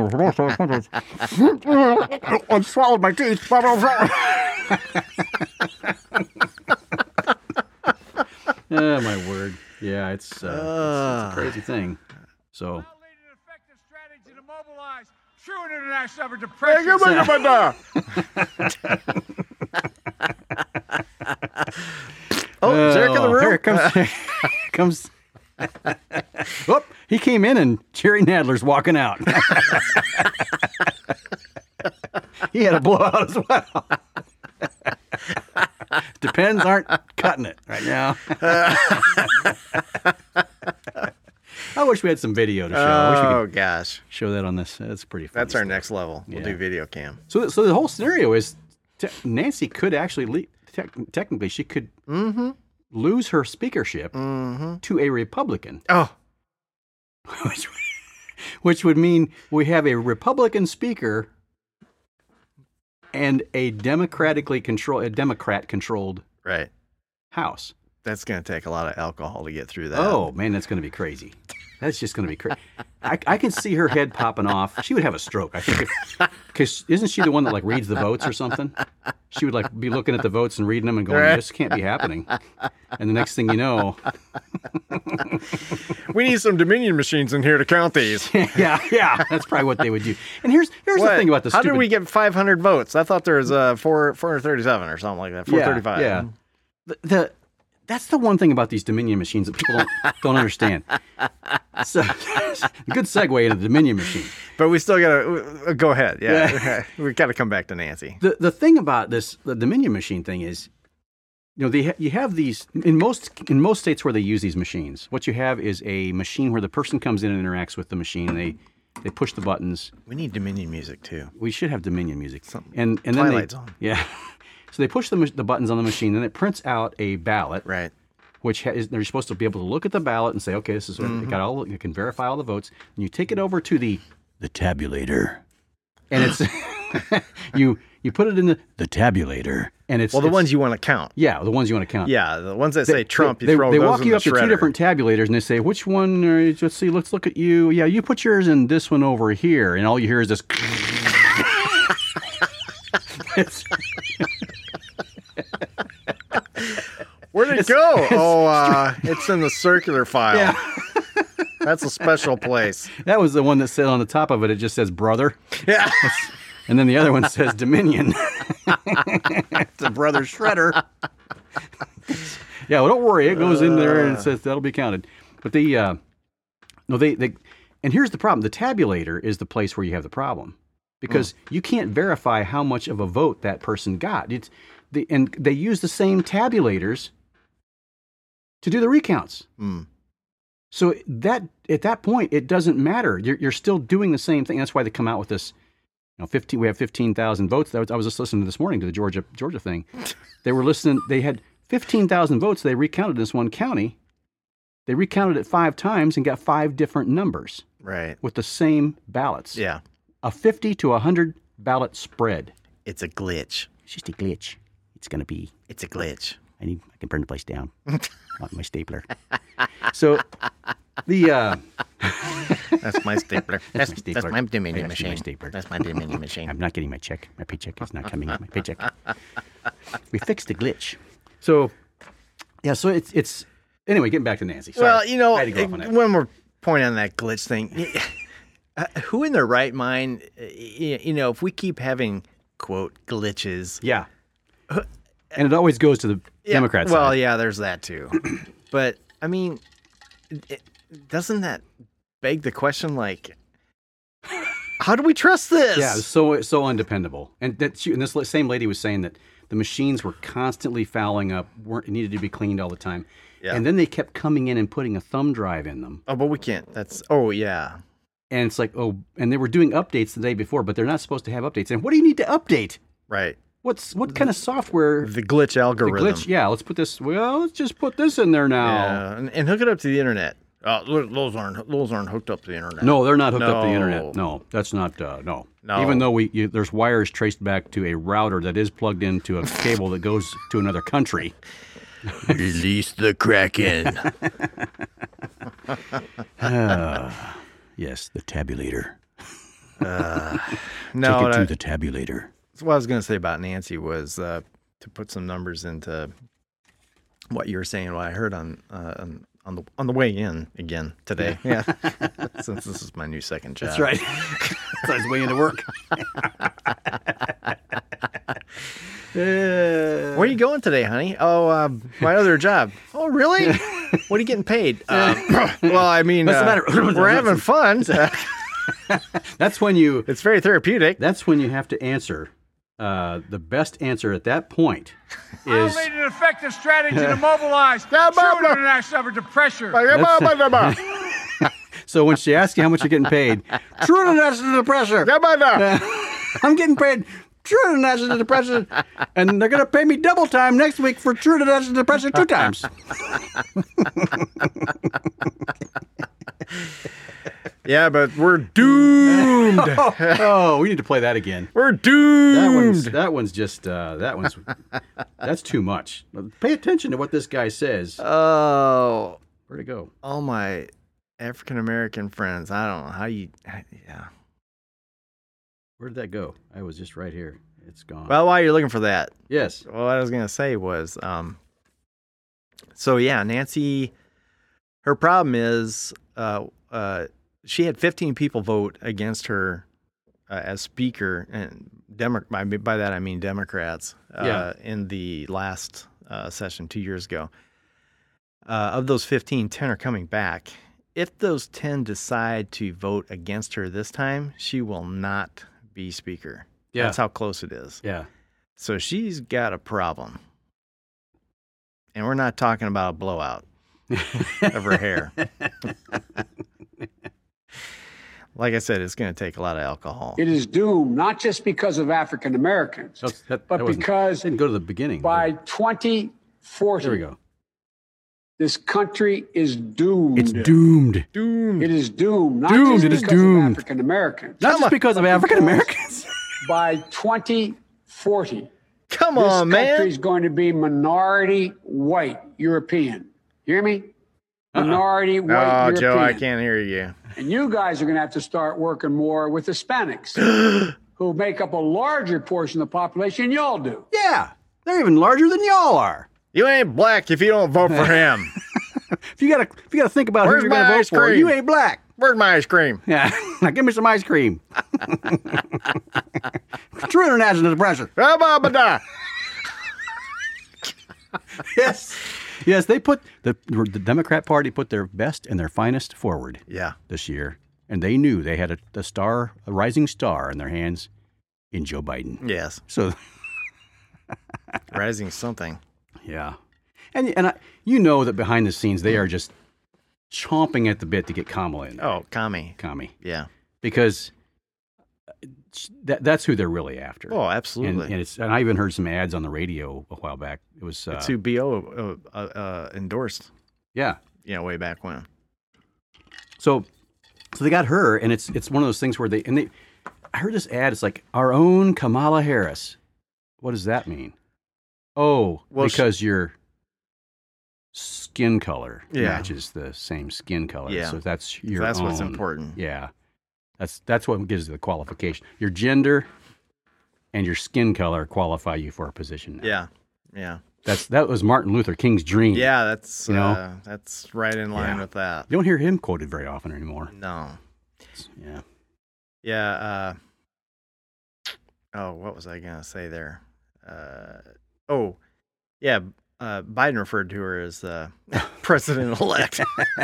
Speaker 2: I swallowed my teeth. Oh my word! Yeah, it's, uh, it's, it's a crazy thing. So.
Speaker 4: Now lead an effective strategy to mobilize true international effort to
Speaker 1: Hey,
Speaker 4: pressure.
Speaker 1: come on, come on. Oh, is Eric in the room?
Speaker 2: Here it comes. Here comes. Whoop! He came in and Jerry Nadler's walking out. He had a blowout as well. Depends aren't cutting it right now. I wish we had some video to show. I wish we
Speaker 1: Oh
Speaker 2: could
Speaker 1: gosh,
Speaker 2: show that on this. That's pretty funny.
Speaker 1: that's our
Speaker 2: stuff.
Speaker 1: next level. We'll
Speaker 2: Yeah.
Speaker 1: do video cam.
Speaker 2: So, so the whole scenario is te- Nancy could actually le- tec- technically she could
Speaker 1: Mm-hmm.
Speaker 2: lose her speakership
Speaker 1: Mm-hmm.
Speaker 2: to a Republican,
Speaker 1: Oh,
Speaker 2: which, which would mean we have a Republican speaker and a democratically control a Democrat controlled
Speaker 1: right.
Speaker 2: House.
Speaker 1: That's going to take a lot of alcohol to get through that.
Speaker 2: Oh man, that's going to be crazy. That's just going to be crazy. I, I can see her head popping off. She would have a stroke, I think, because isn't she the one that like reads the votes or something? She would like be looking at the votes and reading them and going,
Speaker 1: Right.
Speaker 2: "This can't be happening." And the next thing you know,
Speaker 1: we need some Dominion machines in here to count these.
Speaker 2: yeah, yeah, that's probably what they would do. And here's here's
Speaker 1: What?
Speaker 2: the thing about the
Speaker 1: How
Speaker 2: stupid.
Speaker 1: did we get five hundred votes? I thought there was uh, four, four hundred thirty-seven or something like that. four thirty-five.
Speaker 2: Yeah, yeah. The, the that's the one thing about these Dominion machines that people don't don't understand. So, good segue into the Dominion machine.
Speaker 1: But we still got to go ahead. Yeah. we got to come back to Nancy.
Speaker 2: The the thing about this the Dominion machine thing is, you know, they ha- you have these in most in most states where they use these machines. What you have is a machine where the person comes in and interacts with the machine. And they they push the buttons.
Speaker 1: We need Dominion music too.
Speaker 2: We should have Dominion music.
Speaker 1: Something-
Speaker 2: And and then
Speaker 1: Twilight
Speaker 2: they,
Speaker 1: Zone.
Speaker 2: yeah. So they push the mach- the buttons on the machine, and it prints out a ballot.
Speaker 1: Right.
Speaker 2: Which ha- is, they're supposed to be able to look at the ballot and say, okay, this is what
Speaker 1: Mm-hmm.
Speaker 2: it got all. You can verify all the votes, and you take it over to the the tabulator, and it's you you put it in the the tabulator, and it's
Speaker 1: Well, the
Speaker 2: it's-
Speaker 1: ones you want to count.
Speaker 2: yeah, the ones you want to count.
Speaker 1: Yeah, the ones that say Trump, you
Speaker 2: they,
Speaker 1: throw
Speaker 2: they
Speaker 1: those
Speaker 2: walk
Speaker 1: in
Speaker 2: you
Speaker 1: the
Speaker 2: up to two
Speaker 1: shredder.
Speaker 2: different tabulators, and they say, which one? Are, let's see, let's look at you. Yeah, you put yours in this one over here, and all you hear is this. It's-
Speaker 1: Where'd it go? Oh, uh, it's in the circular file.
Speaker 2: Yeah.
Speaker 1: That's a special place.
Speaker 2: that was the one that said on the top of it. It just says brother.
Speaker 1: Yeah.
Speaker 2: And then the other one says Dominion. It's a brother shredder. Yeah, well, don't worry. It goes in there and it says that'll be counted. But the, uh, no, they, they, and here's the problem. The tabulator is the place where you have the problem because you can't verify how much of a vote that person got. It's the, and they use the same tabulators to do the recounts.
Speaker 1: Mm.
Speaker 2: So that at that point, it doesn't matter. You're, you're still doing the same thing. That's why they come out with this. You know, fifteen. We have fifteen thousand votes. I was, I was just listening to this morning to the Georgia Georgia thing. They were listening. They had fifteen thousand votes. They recounted in this one county. They recounted it five times and got five different numbers
Speaker 1: Right.
Speaker 2: with the same ballots.
Speaker 1: Yeah.
Speaker 2: A fifty to a hundred ballot spread.
Speaker 1: It's a glitch.
Speaker 5: It's just a glitch. It's going to be.
Speaker 1: It's a glitch.
Speaker 5: I need. I can burn the place down. Want my stapler.
Speaker 2: So the uh,
Speaker 1: That's my stapler.
Speaker 5: That's,
Speaker 7: That's,
Speaker 5: my
Speaker 7: that's
Speaker 5: stapler.
Speaker 7: my
Speaker 5: I
Speaker 7: Dominion
Speaker 5: gotta see my
Speaker 7: machine.
Speaker 5: stapler.
Speaker 7: That's my Dominion machine.
Speaker 5: I'm not getting my check. My paycheck is not coming. My paycheck. We fixed the glitch.
Speaker 2: so yeah. So it's it's anyway. Getting back to Nancy. Sorry.
Speaker 1: Well, you know,
Speaker 2: I had to go off on that.
Speaker 1: one more point on that glitch thing. Uh, who in their right mind, uh, y- you know, if we keep having, quote, glitches.
Speaker 2: Yeah. And it always goes to the
Speaker 1: Yeah,
Speaker 2: Democrats.
Speaker 1: Well,
Speaker 2: side.
Speaker 1: yeah, there's that too. But, I mean, it, doesn't that beg the question, like, how do we trust this?
Speaker 2: Yeah, it was so so undependable. And that she, and this same lady was saying that the machines were constantly fouling up, weren't needed to be cleaned all the time.
Speaker 1: Yeah.
Speaker 2: And then they kept coming in and putting a thumb drive in them.
Speaker 1: Oh, but we can't. That's, oh, yeah.
Speaker 2: And it's like, oh, and they were doing updates the day before, but they're not supposed to have updates. And what do you need to update?
Speaker 1: Right.
Speaker 2: What's what kind of software?
Speaker 1: The glitch
Speaker 2: The
Speaker 1: algorithm.
Speaker 2: glitch? Yeah, let's put this. Well, let's just put this in there now.
Speaker 1: Yeah, and, and hook it up to the internet. Uh, look, those aren't those aren't hooked up to the internet.
Speaker 2: No, they're not hooked up to the
Speaker 1: No.
Speaker 2: internet. No, that's not. Uh, no.
Speaker 1: No.
Speaker 2: Even though we you, there's wires traced back to a router that is plugged into a cable that goes to another country.
Speaker 1: Release the Kraken.
Speaker 2: Yes, the tabulator.
Speaker 1: no,
Speaker 2: Take it to
Speaker 1: that-
Speaker 2: the tabulator.
Speaker 1: what I was going to say about Nancy was uh, to put some numbers into what you were saying, what I heard on uh, on, on the on the way in again today. Yeah, since this is my new second job.
Speaker 2: That's right. So I was way into work.
Speaker 1: Where are you going today, honey? Oh, um, my other job. Oh, really? What are you getting paid? Uh, well, I mean,
Speaker 2: What's the
Speaker 1: uh,
Speaker 2: matter?
Speaker 1: we're having fun.
Speaker 2: That's when you.
Speaker 1: It's very therapeutic.
Speaker 2: That's when you have to answer. Uh, the best answer at that point is.
Speaker 4: I made an effective strategy to mobilize true international effort to pressure.
Speaker 2: So when she asks you how much you're getting paid, true international pressure. I'm getting paid true international pressure, and they're going to pay me double time next week for true international pressure two times.
Speaker 1: Yeah, but we're doomed.
Speaker 2: oh, oh, we need to play that again.
Speaker 1: We're doomed.
Speaker 2: That one's that one's just uh, that one's that's too much. Pay attention to what this guy says.
Speaker 1: Oh,
Speaker 2: Where'd it go?
Speaker 1: all my African American friends. I don't know how you. Yeah.
Speaker 2: Where did that go? I was just right here. It's gone.
Speaker 1: Well, while you're looking for that,
Speaker 2: yes.
Speaker 1: what I was gonna say was, um. So yeah, Nancy. Her problem is, uh, uh. she had fifteen people vote against her uh, as speaker, and Demo- by, by that I mean Democrats, uh,
Speaker 2: Yeah.
Speaker 1: in the last uh, session two years ago. Uh, of those fifteen, ten are coming back. If those ten decide to vote against her this time, she will not be speaker.
Speaker 2: Yeah.
Speaker 1: That's how close it is.
Speaker 2: Yeah.
Speaker 1: So she's got a problem. And we're not talking about a blowout of her hair. Like I said, it's going to take a lot of alcohol.
Speaker 4: It is doomed, not just because of African Americans,
Speaker 2: That, that,
Speaker 4: but
Speaker 2: that wasn't-
Speaker 4: because
Speaker 2: didn't go to the beginning.
Speaker 4: by twenty forty,
Speaker 2: There we go.
Speaker 4: this country is doomed.
Speaker 2: It's doomed.
Speaker 1: Doomed.
Speaker 4: It is doomed, not
Speaker 2: Doomed,
Speaker 4: just
Speaker 2: it is
Speaker 4: because
Speaker 2: doomed.
Speaker 4: of African Americans.
Speaker 2: Not just because of African Americans.
Speaker 4: By twenty forty,
Speaker 1: Come
Speaker 4: this
Speaker 1: on,
Speaker 4: country
Speaker 1: man.
Speaker 4: is going to be minority white European. You hear me? Minority white
Speaker 1: Oh,
Speaker 4: European.
Speaker 1: Joe, I can't hear you.
Speaker 4: And you guys are going to have to start working more with Hispanics, who make up a larger portion of the population than y'all do.
Speaker 2: Yeah. They're even larger than y'all are.
Speaker 1: You ain't black if you don't vote for him.
Speaker 2: If you gotta if you gotta think about
Speaker 1: Where's
Speaker 2: who you're gonna
Speaker 1: my
Speaker 2: vote
Speaker 1: ice
Speaker 2: for,
Speaker 1: cream?
Speaker 2: you ain't black.
Speaker 1: Where's my ice cream?
Speaker 2: Yeah. Now give me some ice cream. True international pressure.
Speaker 1: Ba-ba-ba-da.
Speaker 2: Yes. Yes, they put the the Democrat Party put their best and their finest forward
Speaker 1: Yeah.
Speaker 2: this year, and they knew they had a, a star, a rising star in their hands in Joe Biden.
Speaker 1: Yes.
Speaker 2: So,
Speaker 1: Rising something.
Speaker 2: yeah, and and I, you know that behind the scenes they are just chomping at the bit to get Kamala in there.
Speaker 1: Oh, commie.
Speaker 2: Kami,
Speaker 1: Yeah.
Speaker 2: because that that's who they're really after.
Speaker 1: Oh,
Speaker 2: and,
Speaker 1: absolutely.
Speaker 2: and it's and I even heard some ads on the radio a while back. It was uh,
Speaker 1: It's who B O uh, uh, uh, endorsed,
Speaker 2: yeah.
Speaker 1: you know, way back when.
Speaker 2: So, so they got her, and it's it's one of those things where they and they. I heard this ad. It's like our own Kamala Harris. What does that mean? Oh,
Speaker 1: Well, she-
Speaker 2: because your skin color
Speaker 1: Yeah.
Speaker 2: matches the same skin color.
Speaker 1: Yeah.
Speaker 2: So that's your.
Speaker 1: That's what's
Speaker 2: own.
Speaker 1: important.
Speaker 2: Yeah, that's that's what gives the qualification. Your gender and your skin color qualify you for a position. Now.
Speaker 1: Yeah. Yeah.
Speaker 2: That's that was Martin Luther King's dream.
Speaker 1: Yeah, that's
Speaker 2: You know?
Speaker 1: uh, that's right in line
Speaker 2: Yeah.
Speaker 1: with that.
Speaker 2: You don't hear him quoted very often anymore.
Speaker 1: No.
Speaker 2: Yeah.
Speaker 1: Yeah. Uh, oh, what was I gonna say there? Uh, oh, yeah. Uh, Biden referred to her as uh, president-elect.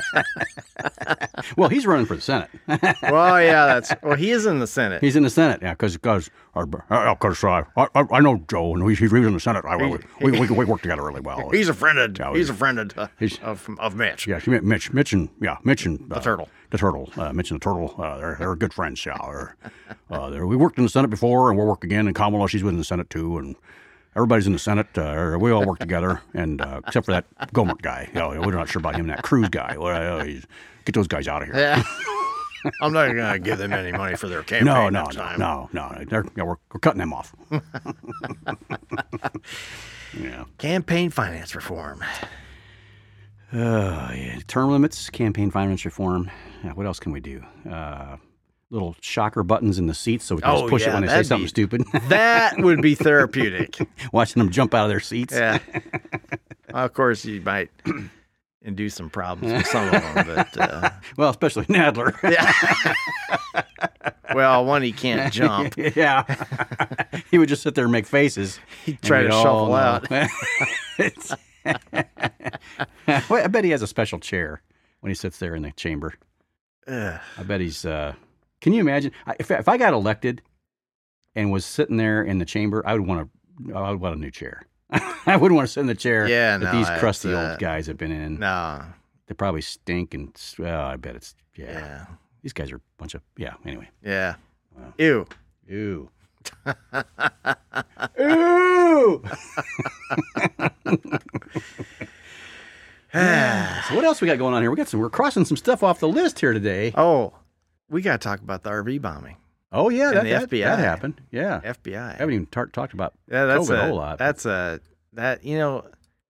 Speaker 2: Well, he's running for the Senate.
Speaker 1: Well, yeah, that's well. He is in the Senate.
Speaker 2: He's in the Senate, yeah, because because uh, I, I I know Joe, and he's, he's in the Senate. I, we, we, we we work together really well.
Speaker 1: He's a friend of.
Speaker 2: Yeah,
Speaker 1: he's
Speaker 2: he's-
Speaker 1: a friend of, uh,
Speaker 2: he's-
Speaker 1: of of Mitch.
Speaker 2: Yeah, Mitch, Mitch, and yeah, Mitch and uh,
Speaker 1: The turtle.
Speaker 2: the turtle, uh, Mitch and the turtle. Uh, they're they're good friends. Yeah, they're, uh, they're, we worked in the Senate before, and we'll work again. And Kamala, she's in the Senate too, and everybody's in the Senate. Uh, we all work together, and uh, except for that Gohmert guy. You know, we're not sure about him. That Cruz guy. Well, uh, he's, get those guys out of here.
Speaker 1: Yeah. I'm not gonna give them any money for their campaign.
Speaker 2: No, no,
Speaker 1: next
Speaker 2: no,
Speaker 1: time.
Speaker 2: no, no. They're, yeah, we're, we're cutting them off. Yeah.
Speaker 1: Campaign finance reform.
Speaker 2: Uh, yeah. Term limits, campaign finance reform. Yeah, what else can we do? Uh, little shocker buttons in the seats so we can
Speaker 1: Oh,
Speaker 2: just push
Speaker 1: yeah,
Speaker 2: it when they say
Speaker 1: that'd
Speaker 2: something
Speaker 1: be-
Speaker 2: stupid.
Speaker 1: That would be therapeutic.
Speaker 2: Watching them jump out of their seats.
Speaker 1: Yeah. Well, of course, you might induce some problems with some of them, but uh,
Speaker 2: Well, especially Nadler.
Speaker 1: yeah. Well, one, he can't jump.
Speaker 2: Yeah. He would just sit there and make faces.
Speaker 1: He'd try
Speaker 2: And
Speaker 1: to
Speaker 2: we'd all
Speaker 1: shuffle out.
Speaker 2: know. It's- Well, I bet he has a special chair when he sits there in the chamber.
Speaker 1: Ugh.
Speaker 2: I bet he's. Uh, can you imagine I- if if I got elected and was sitting there in the chamber? I would want a I would want a new chair. I wouldn't want to sit in the chair
Speaker 1: Yeah,
Speaker 2: that
Speaker 1: no,
Speaker 2: these
Speaker 1: it's,
Speaker 2: crusty
Speaker 1: uh,
Speaker 2: old guys have been in.
Speaker 1: No.
Speaker 2: They probably stink and s- well, I bet it's yeah.
Speaker 1: Yeah.
Speaker 2: These guys are a bunch of yeah. Anyway,
Speaker 1: Yeah.
Speaker 2: Wow.
Speaker 1: Ew.
Speaker 2: ew, ew. So what else we got going on here? We got some. We're crossing some stuff off the list here today.
Speaker 1: Oh, we got to talk about the R V bombing.
Speaker 2: Oh yeah,
Speaker 1: And
Speaker 2: that,
Speaker 1: the
Speaker 2: that,
Speaker 1: F B I.
Speaker 2: that happened. Yeah,
Speaker 1: F B I.
Speaker 2: I haven't even tar- talked about
Speaker 1: Yeah, that's
Speaker 2: COVID
Speaker 1: a,
Speaker 2: a whole lot.
Speaker 1: That's a that you know.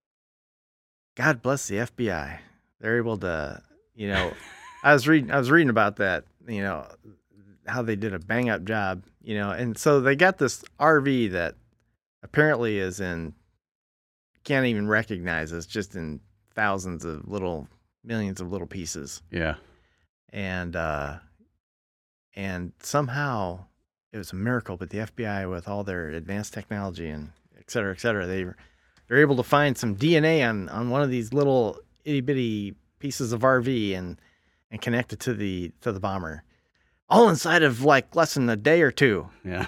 Speaker 1: God bless the F B I. They're able to, you know. I was reading. I was reading about that. You know, how they did a bang up job. You know, and so they got this R V that apparently is in. Can't even recognize. It's just in thousands of little, millions of little pieces.
Speaker 2: yeah,
Speaker 1: and uh, and somehow it was a miracle. But the F B I, with all their advanced technology and et cetera, et cetera, they they're able to find some D N A on, on one of these little itty bitty pieces of R V and and connect it to the to the bomber, all inside of like less than a day or two.
Speaker 2: yeah.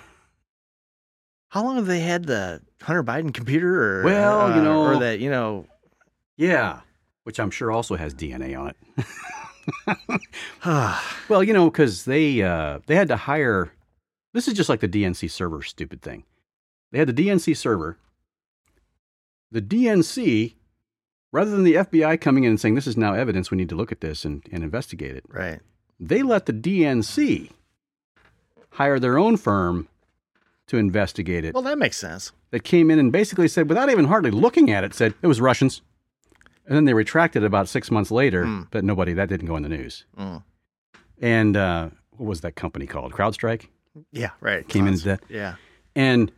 Speaker 1: How long have they had the Hunter Biden computer? Or,
Speaker 2: Well, you
Speaker 1: uh,
Speaker 2: know-
Speaker 1: or that you know.
Speaker 2: Yeah, which I'm sure also has D N A on it. Well, you know, because they uh, they had to hire. This is just like the D N C server stupid thing. They had the D N C server. The D N C, rather than the F B I coming in and saying this is now evidence, we need to look at this and, and investigate it.
Speaker 1: Right.
Speaker 2: They let the D N C hire their own firm to investigate it.
Speaker 1: Well, that makes sense.
Speaker 2: That came in and basically said, without even hardly looking at it, said it was Russians. And then they retracted about six months later,
Speaker 1: Mm.
Speaker 2: but nobody, that didn't go in the news.
Speaker 1: Mm.
Speaker 2: And uh, what was that company called? CrowdStrike?
Speaker 1: Yeah. Right.
Speaker 2: Came
Speaker 1: Cons-
Speaker 2: into that.
Speaker 1: Yeah.
Speaker 2: And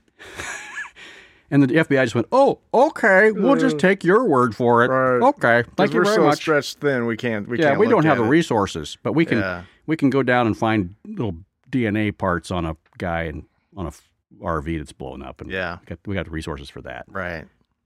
Speaker 2: and the F B I just went, oh, okay, we'll just take your word for it.
Speaker 1: Right.
Speaker 2: Okay, thank you
Speaker 1: we're
Speaker 2: very
Speaker 1: so
Speaker 2: much.
Speaker 1: stretched thin, we can't. We
Speaker 2: yeah,
Speaker 1: can't
Speaker 2: we
Speaker 1: look
Speaker 2: don't have
Speaker 1: at
Speaker 2: the
Speaker 1: it.
Speaker 2: resources, but we can
Speaker 1: Yeah.
Speaker 2: we can go down and find little D N A parts on a guy and on a f- R V that's blown up, and
Speaker 1: Yeah.
Speaker 2: we got, we got the resources for that.
Speaker 1: Right.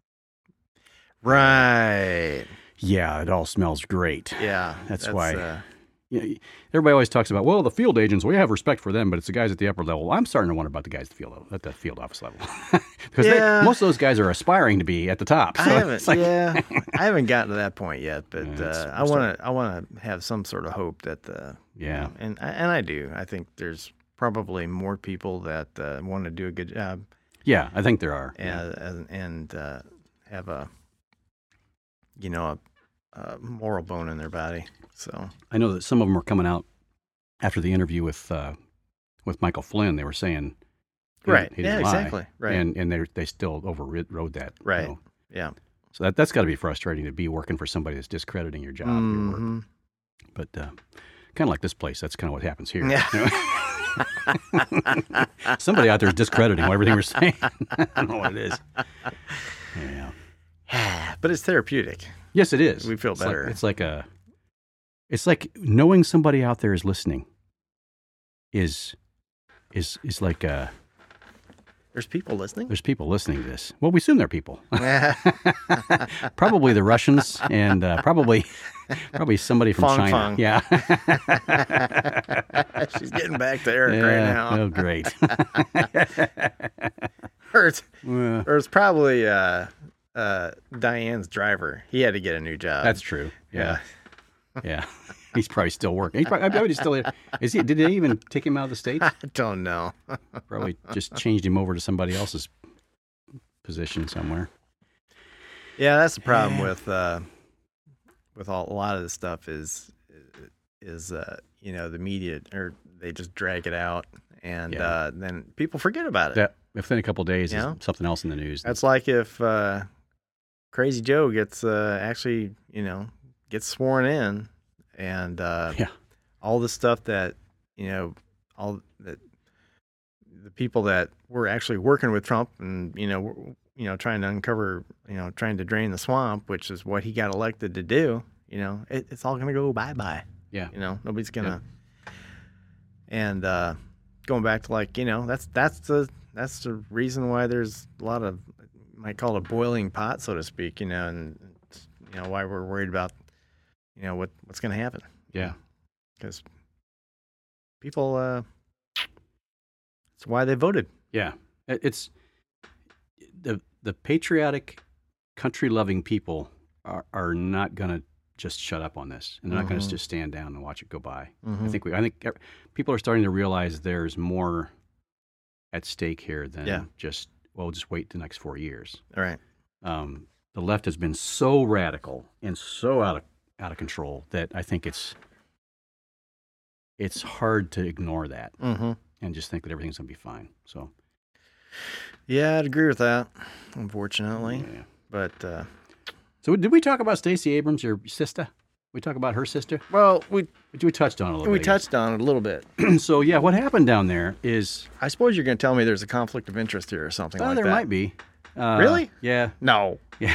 Speaker 1: Right.
Speaker 2: Yeah, it all smells great.
Speaker 1: Yeah.
Speaker 2: That's why-
Speaker 1: Uh,
Speaker 2: You know, everybody always talks about, well, the field agents, we have respect for them, but it's the guys at the upper level. I'm starting to wonder about the guys at the field at the field office level, because
Speaker 1: Yeah.
Speaker 2: most of those guys are aspiring to be at the top. So
Speaker 1: I haven't.
Speaker 2: it's like,
Speaker 1: yeah. I haven't gotten to that point yet, but
Speaker 2: Yeah, it's-
Speaker 1: uh, I
Speaker 2: I'm
Speaker 1: want to. I want to have some sort of hope that the.
Speaker 2: Yeah.
Speaker 1: And and I do. I think there's probably more people that uh, want to do a good job
Speaker 2: yeah, I think there are. Yeah.
Speaker 1: and and, and uh, have a. You know, a, a moral bone in their body. So.
Speaker 2: I know that some of them are coming out after the interview with uh, with Michael Flynn. They were saying, he
Speaker 1: Right.
Speaker 2: didn't- he
Speaker 1: Yeah.
Speaker 2: didn't lie.
Speaker 1: Exactly. Right.
Speaker 2: And and they they still overrode that. you
Speaker 1: Right.
Speaker 2: know.
Speaker 1: yeah.
Speaker 2: So that that's got to be frustrating to be working for somebody that's discrediting your job, your work.
Speaker 1: Mhm.
Speaker 2: But uh, kind of like this place, that's kind of what happens here.
Speaker 1: Yeah.
Speaker 2: You know? Somebody out there is discrediting everything we're saying. I don't know what it is. Yeah.
Speaker 1: But it's therapeutic.
Speaker 2: Yes, it is.
Speaker 1: We feel
Speaker 2: It's like-
Speaker 1: better.
Speaker 2: it's like a. It's like knowing somebody out there is listening. Is, is is like uh
Speaker 1: There's people listening.
Speaker 2: there's people listening to this. Well, we assume they're people. Probably the Russians and uh, probably probably somebody from
Speaker 1: Fong
Speaker 2: China.
Speaker 1: Fong.
Speaker 2: Yeah.
Speaker 1: She's getting back to Eric
Speaker 2: Yeah.
Speaker 1: right now.
Speaker 2: Oh, great.
Speaker 1: Or it's,
Speaker 2: Well,
Speaker 1: or it's probably uh, uh, Diane's driver. He had to get a new job.
Speaker 2: that's true. Yeah. Yeah. He's probably still working. He's probably, I bet he's still. Is he? Did they even take him out of the states?
Speaker 1: I don't know.
Speaker 2: Probably just changed him over to somebody else's position somewhere.
Speaker 1: Yeah, that's the problem with uh, with all, a lot of this stuff is is uh, you know, the media, or they just drag it out and
Speaker 2: Yeah.
Speaker 1: uh, then people forget about it.
Speaker 2: That within a couple of days,
Speaker 1: Yeah.
Speaker 2: is something else in the news.
Speaker 1: That's like if uh, Crazy Joe gets uh, actually, you know, gets sworn in, and uh,
Speaker 2: Yeah.
Speaker 1: all the stuff that, you know, all that the people that were actually working with Trump and, you know, were, you know, trying to uncover, you know, trying to drain the swamp, which is what he got elected to do, you know, it, it's all going to go bye-bye.
Speaker 2: Yeah.
Speaker 1: You know, nobody's going to. And uh, going back to like, you know, that's that's the that's the reason why there's a lot of, you might call it a boiling pot, so to speak, you know, and, you know, why we're worried about, you know, what, what's going to happen.
Speaker 2: Yeah.
Speaker 1: Because people, uh, it's why they voted.
Speaker 2: Yeah. It- It's the the patriotic, country-loving people are, are not going to just shut up on this, and they're not going to
Speaker 1: Mhm.
Speaker 2: just stand down and watch it go by. I
Speaker 1: Mhm.
Speaker 2: think we, I think ev- people are starting to realize there's more at stake here than
Speaker 1: Yeah.
Speaker 2: just well, just wait the next four years.
Speaker 1: All right.
Speaker 2: Um, the left has been so radical and so out of out of control that I think it's it's hard to ignore that
Speaker 1: Mm-hmm.
Speaker 2: and just think that everything's going to be fine. So,
Speaker 1: Yeah, I'd agree with that, unfortunately.
Speaker 2: yeah.
Speaker 1: But, uh,
Speaker 2: So did we talk about Stacey Abrams, your sister? We talk about her sister?
Speaker 1: well, we
Speaker 2: We touched on it a little
Speaker 1: we
Speaker 2: bit. I guess.
Speaker 1: touched on it a little bit.
Speaker 2: So yeah, what happened down there is
Speaker 1: I suppose you're going to tell me there's a conflict of interest here or something
Speaker 2: well,
Speaker 1: like
Speaker 2: there
Speaker 1: that.
Speaker 2: might be. Uh,
Speaker 1: Really?
Speaker 2: Yeah.
Speaker 1: No.
Speaker 2: Yeah.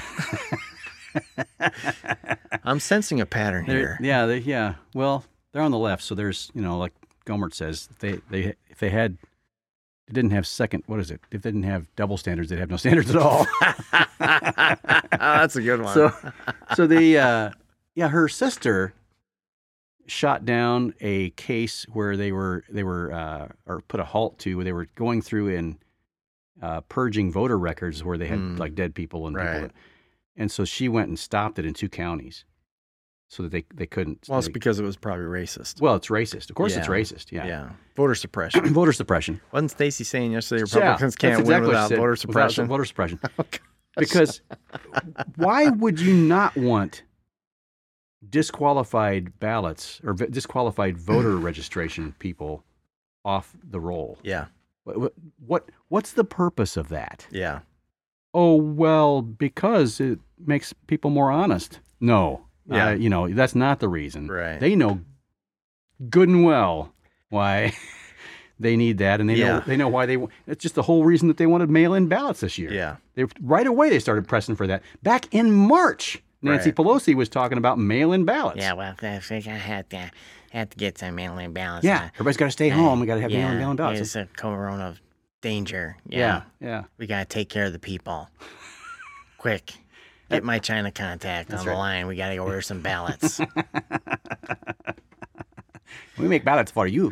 Speaker 1: I'm sensing a pattern
Speaker 2: They're-
Speaker 1: here.
Speaker 2: yeah. They, yeah. Well, they're on the left, so there's you know like Gomert says if they they if they had they didn't have second what is it if they didn't have double standards they'd have no standards at all.
Speaker 1: That's a good one.
Speaker 2: So, so the uh, yeah, her sister shot down a case where they were they were uh, or put a halt to where they were going through and uh, purging voter records where they had
Speaker 1: Mm.
Speaker 2: like dead people and people,
Speaker 1: Right.
Speaker 2: that, and so she went and stopped it in two counties so that they they couldn't.
Speaker 1: well, it's
Speaker 2: they-
Speaker 1: because it was probably racist.
Speaker 2: well, it's racist. Of course, it's
Speaker 1: Yeah.
Speaker 2: racist. Yeah,
Speaker 1: Yeah. Voter suppression.
Speaker 2: voter suppression.
Speaker 1: Wasn't Stacey saying yesterday
Speaker 2: Yeah,
Speaker 1: Republicans
Speaker 2: that's
Speaker 1: can't
Speaker 2: exactly
Speaker 1: win
Speaker 2: what she
Speaker 1: without
Speaker 2: said,
Speaker 1: voter
Speaker 2: without
Speaker 1: suppression?
Speaker 2: voter suppression.
Speaker 1: Oh, gosh.
Speaker 2: Because why would you not want disqualified ballots or v- disqualified voter registration people off the roll?
Speaker 1: Yeah.
Speaker 2: What, what what's the purpose of that?
Speaker 1: Yeah.
Speaker 2: Oh well, because it makes people more honest. No,
Speaker 1: Yeah.
Speaker 2: uh, you know that's not the reason.
Speaker 1: Right.
Speaker 2: They know good and well why they need that, and they know
Speaker 1: Yeah.
Speaker 2: they know why they. wa- It's just the whole reason that they wanted mail-in ballots this year.
Speaker 1: Yeah.
Speaker 2: They right away they started pressing for that. Back in March, Nancy
Speaker 1: Right.
Speaker 2: Pelosi was talking about mail-in ballots.
Speaker 7: Yeah, well, I think I had to had to get some mail-in ballots.
Speaker 2: Yeah,
Speaker 7: uh,
Speaker 2: everybody's got to stay
Speaker 7: uh,
Speaker 2: home. We got to have
Speaker 7: yeah,
Speaker 2: mail-in mail-in ballots.
Speaker 7: It's a corona danger. Yeah.
Speaker 2: yeah, yeah.
Speaker 7: We got to take care of the people. Quick. Get my China contact on the
Speaker 2: right.
Speaker 7: line. We got to order some ballots.
Speaker 2: We make ballots for you.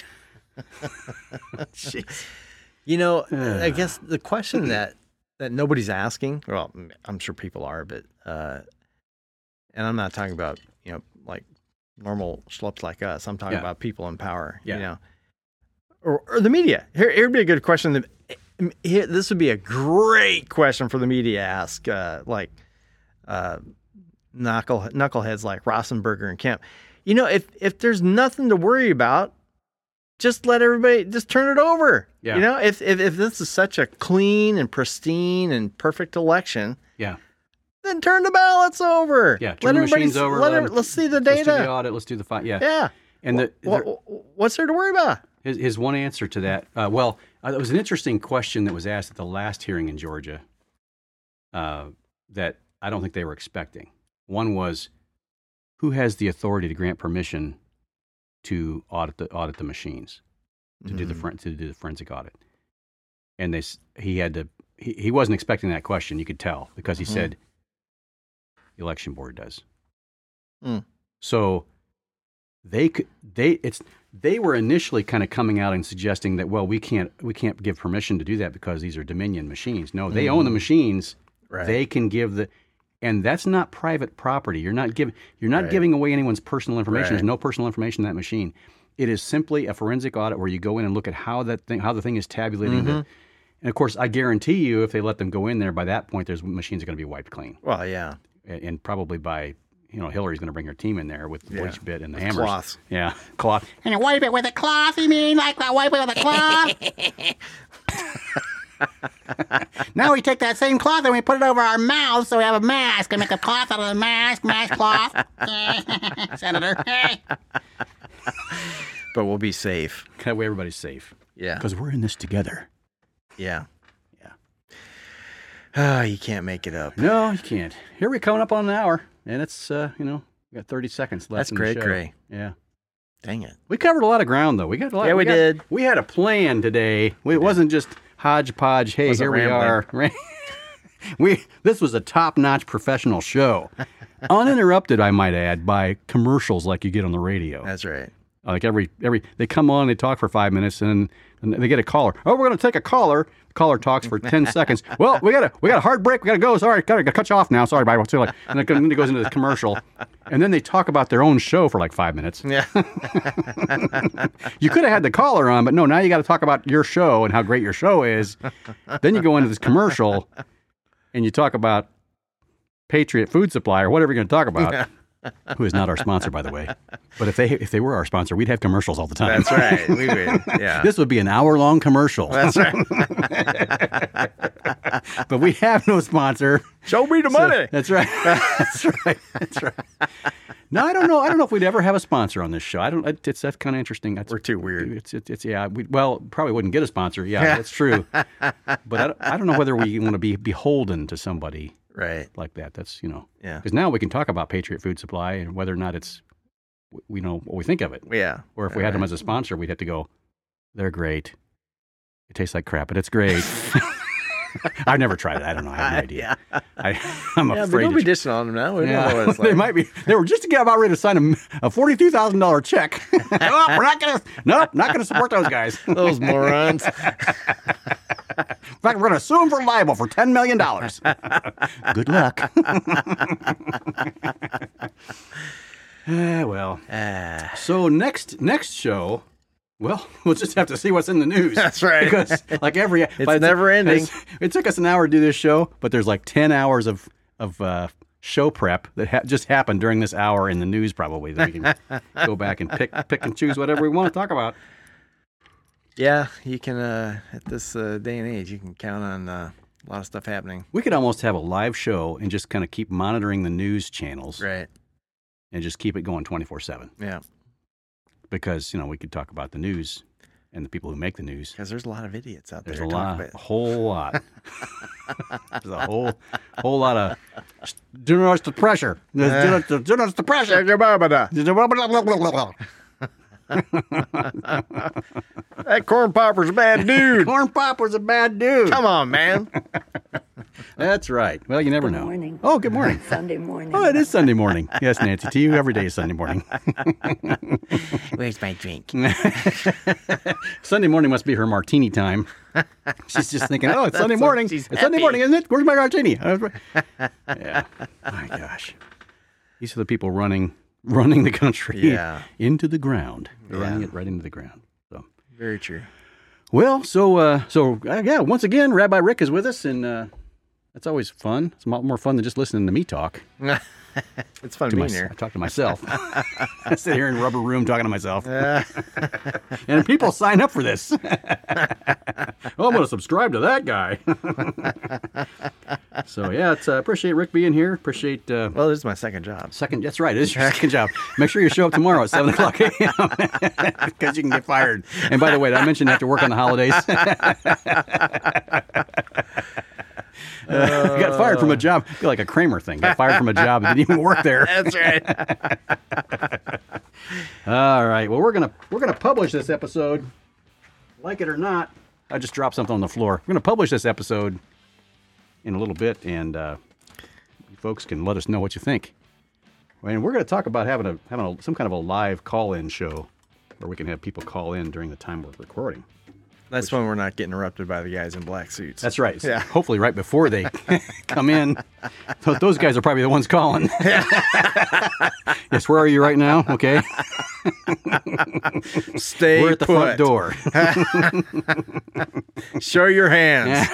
Speaker 1: You know, I guess the question that, that nobody's asking, well, I'm sure people are, but, uh, and I'm not talking about, you know, like normal schlups like us. I'm talking
Speaker 2: Yeah.
Speaker 1: about people in power,
Speaker 2: Yeah.
Speaker 1: you know, or, or the media. Here, here'd be a good question. To, here, this would be a great question for the media to ask, uh, like, uh, knuckle, knuckleheads like Rossenberger and Kemp. You know, if, if there's nothing to worry about, just let everybody just turn it over.
Speaker 2: Yeah.
Speaker 1: You know, if, if if this is such a clean and pristine and perfect election,
Speaker 2: Yeah,
Speaker 1: then turn the ballots over.
Speaker 2: yeah.
Speaker 1: let
Speaker 2: Turn the
Speaker 1: everybody
Speaker 2: machines
Speaker 1: s-
Speaker 2: over.
Speaker 1: Let
Speaker 2: let
Speaker 1: every-
Speaker 2: them-
Speaker 1: let's see the
Speaker 2: Let's do the
Speaker 1: data.
Speaker 2: audit. Let's do the fi- yeah.
Speaker 1: Yeah.
Speaker 2: And the,
Speaker 1: Wha-
Speaker 2: there-
Speaker 1: wha- what's there to worry about?
Speaker 2: his, his one answer to that, uh, well, uh, it was an interesting question that was asked at the last hearing in Georgia uh, that I don't think they were expecting. One was, who has the authority to grant permission to audit the audit the machines, to do the
Speaker 1: Mhm.
Speaker 2: fren- to do the forensic audit? And they s- he had to he, he wasn't expecting that question. You could tell because he
Speaker 1: Mhm.
Speaker 2: said the election board does.
Speaker 1: Mm.
Speaker 2: So they could they it's they were initially kind of coming out and suggesting that well we can't we can't give permission to do that because these are Dominion machines. No, they own the machines.
Speaker 1: Right.
Speaker 2: They can give the and that's not private property. You're not giving you're not
Speaker 1: Right.
Speaker 2: giving away anyone's personal information.
Speaker 1: Right.
Speaker 2: There's no personal information in that machine. It is simply a forensic audit where you go in and look at how that thing how the thing is tabulating the
Speaker 1: Mm-hmm.
Speaker 2: and of course I guarantee you if they let them go in there by that point there's machines are going to be wiped clean.
Speaker 1: Well, yeah.
Speaker 2: And, and probably by you know Hillary's going to bring her team in there with the
Speaker 1: Yeah.
Speaker 2: bleach bit and the
Speaker 1: With
Speaker 2: hammers.
Speaker 1: cloths.
Speaker 2: Yeah, cloth.
Speaker 5: And you wipe it with a cloth, you mean? Like I wipe it with a cloth? Now we take that same cloth and we put it over our mouths so we have a mask and make a cloth out of the mask, mask cloth. Senator. Hey.
Speaker 1: But we'll be safe.
Speaker 2: That way everybody's safe.
Speaker 1: Yeah.
Speaker 2: Because we're in this together.
Speaker 1: Yeah.
Speaker 2: Yeah.
Speaker 1: Ah, you can't make it up.
Speaker 2: No, you can't. Here we're coming up on an hour, and it's, uh, you know, we got thirty seconds left
Speaker 1: That's
Speaker 2: in the
Speaker 1: great,
Speaker 2: show.
Speaker 1: Gray.
Speaker 2: Yeah.
Speaker 1: Dang it.
Speaker 2: We covered a lot of ground, though. We got a lot.
Speaker 1: Yeah, we
Speaker 2: got-
Speaker 1: did.
Speaker 2: We had a plan today. We, it wasn't just hodgepodge. Hey,
Speaker 1: Wasn't
Speaker 2: here we
Speaker 1: rambling.
Speaker 2: are. we this was a top-notch professional show, uninterrupted, I might add, by commercials like you get on the radio.
Speaker 1: That's right.
Speaker 2: Like every every they come on, they talk for five minutes, and, and they get a caller. Oh, we're going to take a caller. The caller talks for ten seconds. Well, we got a we got a hard break. We got to go. Sorry, got to cut you off now. Sorry, bye. See you later. And then it goes into the commercial, and then they talk about their own show for like five minutes.
Speaker 1: Yeah.
Speaker 2: You could have had the caller on, but no. Now you got to talk about your show and how great your show is. Then you go into this commercial, and you talk about Patriot Food Supply or whatever you're going to talk about. Who is not our sponsor, by the way. But if they if they were our sponsor, we'd have commercials all the time.
Speaker 1: That's right. We would. Yeah.
Speaker 2: This would be an hour-long commercial.
Speaker 1: That's right.
Speaker 2: But we have no sponsor.
Speaker 1: Show me the
Speaker 2: So-
Speaker 1: money.
Speaker 2: that's right. That's right. That's right. No, I don't know. I don't know if we'd ever have a sponsor on this show. I don't. it- It's that's kind of interesting. That's,
Speaker 1: We're too weird.
Speaker 2: It's it's, it's yeah. We, well, probably wouldn't get a sponsor. Yeah, that's true. But I don't, I don't know whether we want to be beholden to somebody
Speaker 1: Right.
Speaker 2: like that. That's you know.
Speaker 1: Yeah.
Speaker 2: Because now we can talk about Patriot Food Supply and whether or not it's we know what we think of it.
Speaker 1: Yeah.
Speaker 2: Or if we had them as a sponsor, we'd have to go, they're great. It tastes like crap, but it's great. I've never tried it. I don't know. I have no idea.
Speaker 1: Yeah.
Speaker 2: I, I'm
Speaker 1: Yeah, but
Speaker 2: afraid
Speaker 1: don't
Speaker 2: to
Speaker 1: be dissing on them now. We
Speaker 2: yeah.
Speaker 1: don't know what it's like.
Speaker 2: They might be. They were just about ready to sign a, a forty-two thousand dollars check. oh, we're not going to. Nope, not going to support those guys.
Speaker 1: Those morons.
Speaker 2: In fact, we're going to sue them for libel for ten million dollars. Good luck. Ah, well.
Speaker 1: Ah,
Speaker 2: So next next show, well, we'll just have to see what's in the news.
Speaker 1: That's right.
Speaker 2: Because like every it's
Speaker 1: never ending.
Speaker 2: it's- It took us an hour to do this show, but there's like ten hours of of uh, show prep that ha- just happened during this hour in the news, probably that we can go back and pick pick and choose whatever we want to talk about.
Speaker 1: yeah, you can, uh, at this uh, day and age, you can count on uh, a lot of stuff happening.
Speaker 2: We could almost have a live show and just kind of keep monitoring the news channels
Speaker 1: Right.
Speaker 2: and just keep it going twenty-four seven.
Speaker 1: Yeah.
Speaker 2: Because, you know, we could talk about the news and the people who make the news.
Speaker 1: Because there's a lot of idiots out
Speaker 2: There's
Speaker 1: there.
Speaker 2: a
Speaker 1: talking
Speaker 2: lot,
Speaker 1: about
Speaker 2: a
Speaker 1: it.
Speaker 2: whole lot. There's a whole, whole lot of. Do not the pressure. Do not do not the pressure.
Speaker 1: That corn popper's a bad dude.
Speaker 2: Corn Popper's a bad dude.
Speaker 1: Come on, man.
Speaker 2: That's right. Well, you never
Speaker 3: Good
Speaker 2: know.
Speaker 3: morning.
Speaker 2: Oh, good morning.
Speaker 3: Sunday morning.
Speaker 2: Oh, it is Sunday morning. Yes, Nancy. To you, every day is Sunday morning.
Speaker 7: Where's my drink?
Speaker 2: Sunday morning must be her martini time. She's just thinking, oh, it's Sunday
Speaker 1: what
Speaker 2: morning.
Speaker 1: she's
Speaker 2: It's Sunday
Speaker 1: happy.
Speaker 2: morning, isn't it? Where's my martini? Yeah. My gosh. These are the people running running the country
Speaker 1: Yeah.
Speaker 2: into the ground. They're
Speaker 1: Yeah.
Speaker 2: running it right into the ground. So,
Speaker 1: Very true.
Speaker 2: well, so uh, so uh, yeah. Once again, Rabbi Rick is with us, and uh, that's always fun. It's a lot more fun than just listening to me talk.
Speaker 1: It's fun
Speaker 2: To
Speaker 1: being
Speaker 2: my,
Speaker 1: here.
Speaker 2: I talk to myself. I sit here in a rubber room talking to myself. And people sign up for this. Oh, I'm going to subscribe to that guy. So, yeah, it's, uh, appreciate Rick being here. Appreciate uh,
Speaker 1: Well, this is my second job.
Speaker 2: second. That's right. It is your second job. Make sure you show up tomorrow at seven o'clock a m because you can get fired. And by the way, did I mention you have to work on the holidays? Uh, I got fired from a job. I feel like a Kramer thing. Got fired from a job and didn't even work there.
Speaker 1: That's right.
Speaker 2: All right. Well, we're gonna we're gonna publish this episode, like it or not. I just dropped something on the floor. We're gonna publish this episode in a little bit, and uh, you folks can let us know what you think. And we're gonna talk about having a having a, some kind of a live call-in show where we can have people call in during the time we're recording.
Speaker 1: That's when we're not getting interrupted by the guys in black suits.
Speaker 2: That's right.
Speaker 1: Yeah.
Speaker 2: Hopefully, right before they come in. So those guys are probably the ones calling. Yes. Where are you right now? Okay.
Speaker 1: Stay
Speaker 2: We're at the
Speaker 1: put.
Speaker 2: front door.
Speaker 1: Show your hands.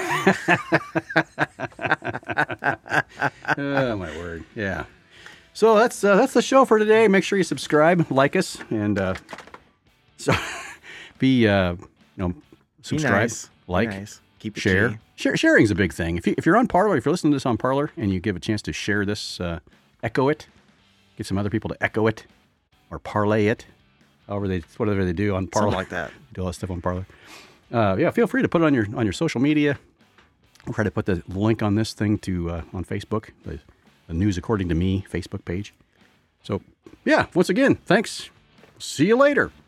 Speaker 2: Oh my word! Yeah. So that's uh, that's the show for today. Make sure you subscribe, like us, and uh, so be uh, you know subscribe,
Speaker 1: nice. Be
Speaker 2: like,
Speaker 1: nice. Keep it
Speaker 2: share.
Speaker 1: G.
Speaker 2: Share sharing's a big thing. If you if you're on Parler, if you're listening to this on Parler, and you give a chance to share this, uh, echo it, get some other people to echo it or parlay it, however they whatever they do on Parler,
Speaker 1: Something like that.
Speaker 2: do all that stuff on Parler. Uh, yeah, feel free to put it on your on your social media. We'll try to put the link on this thing to uh, on Facebook, the, the News According to Me Facebook page. So, yeah, once again, thanks. See you later.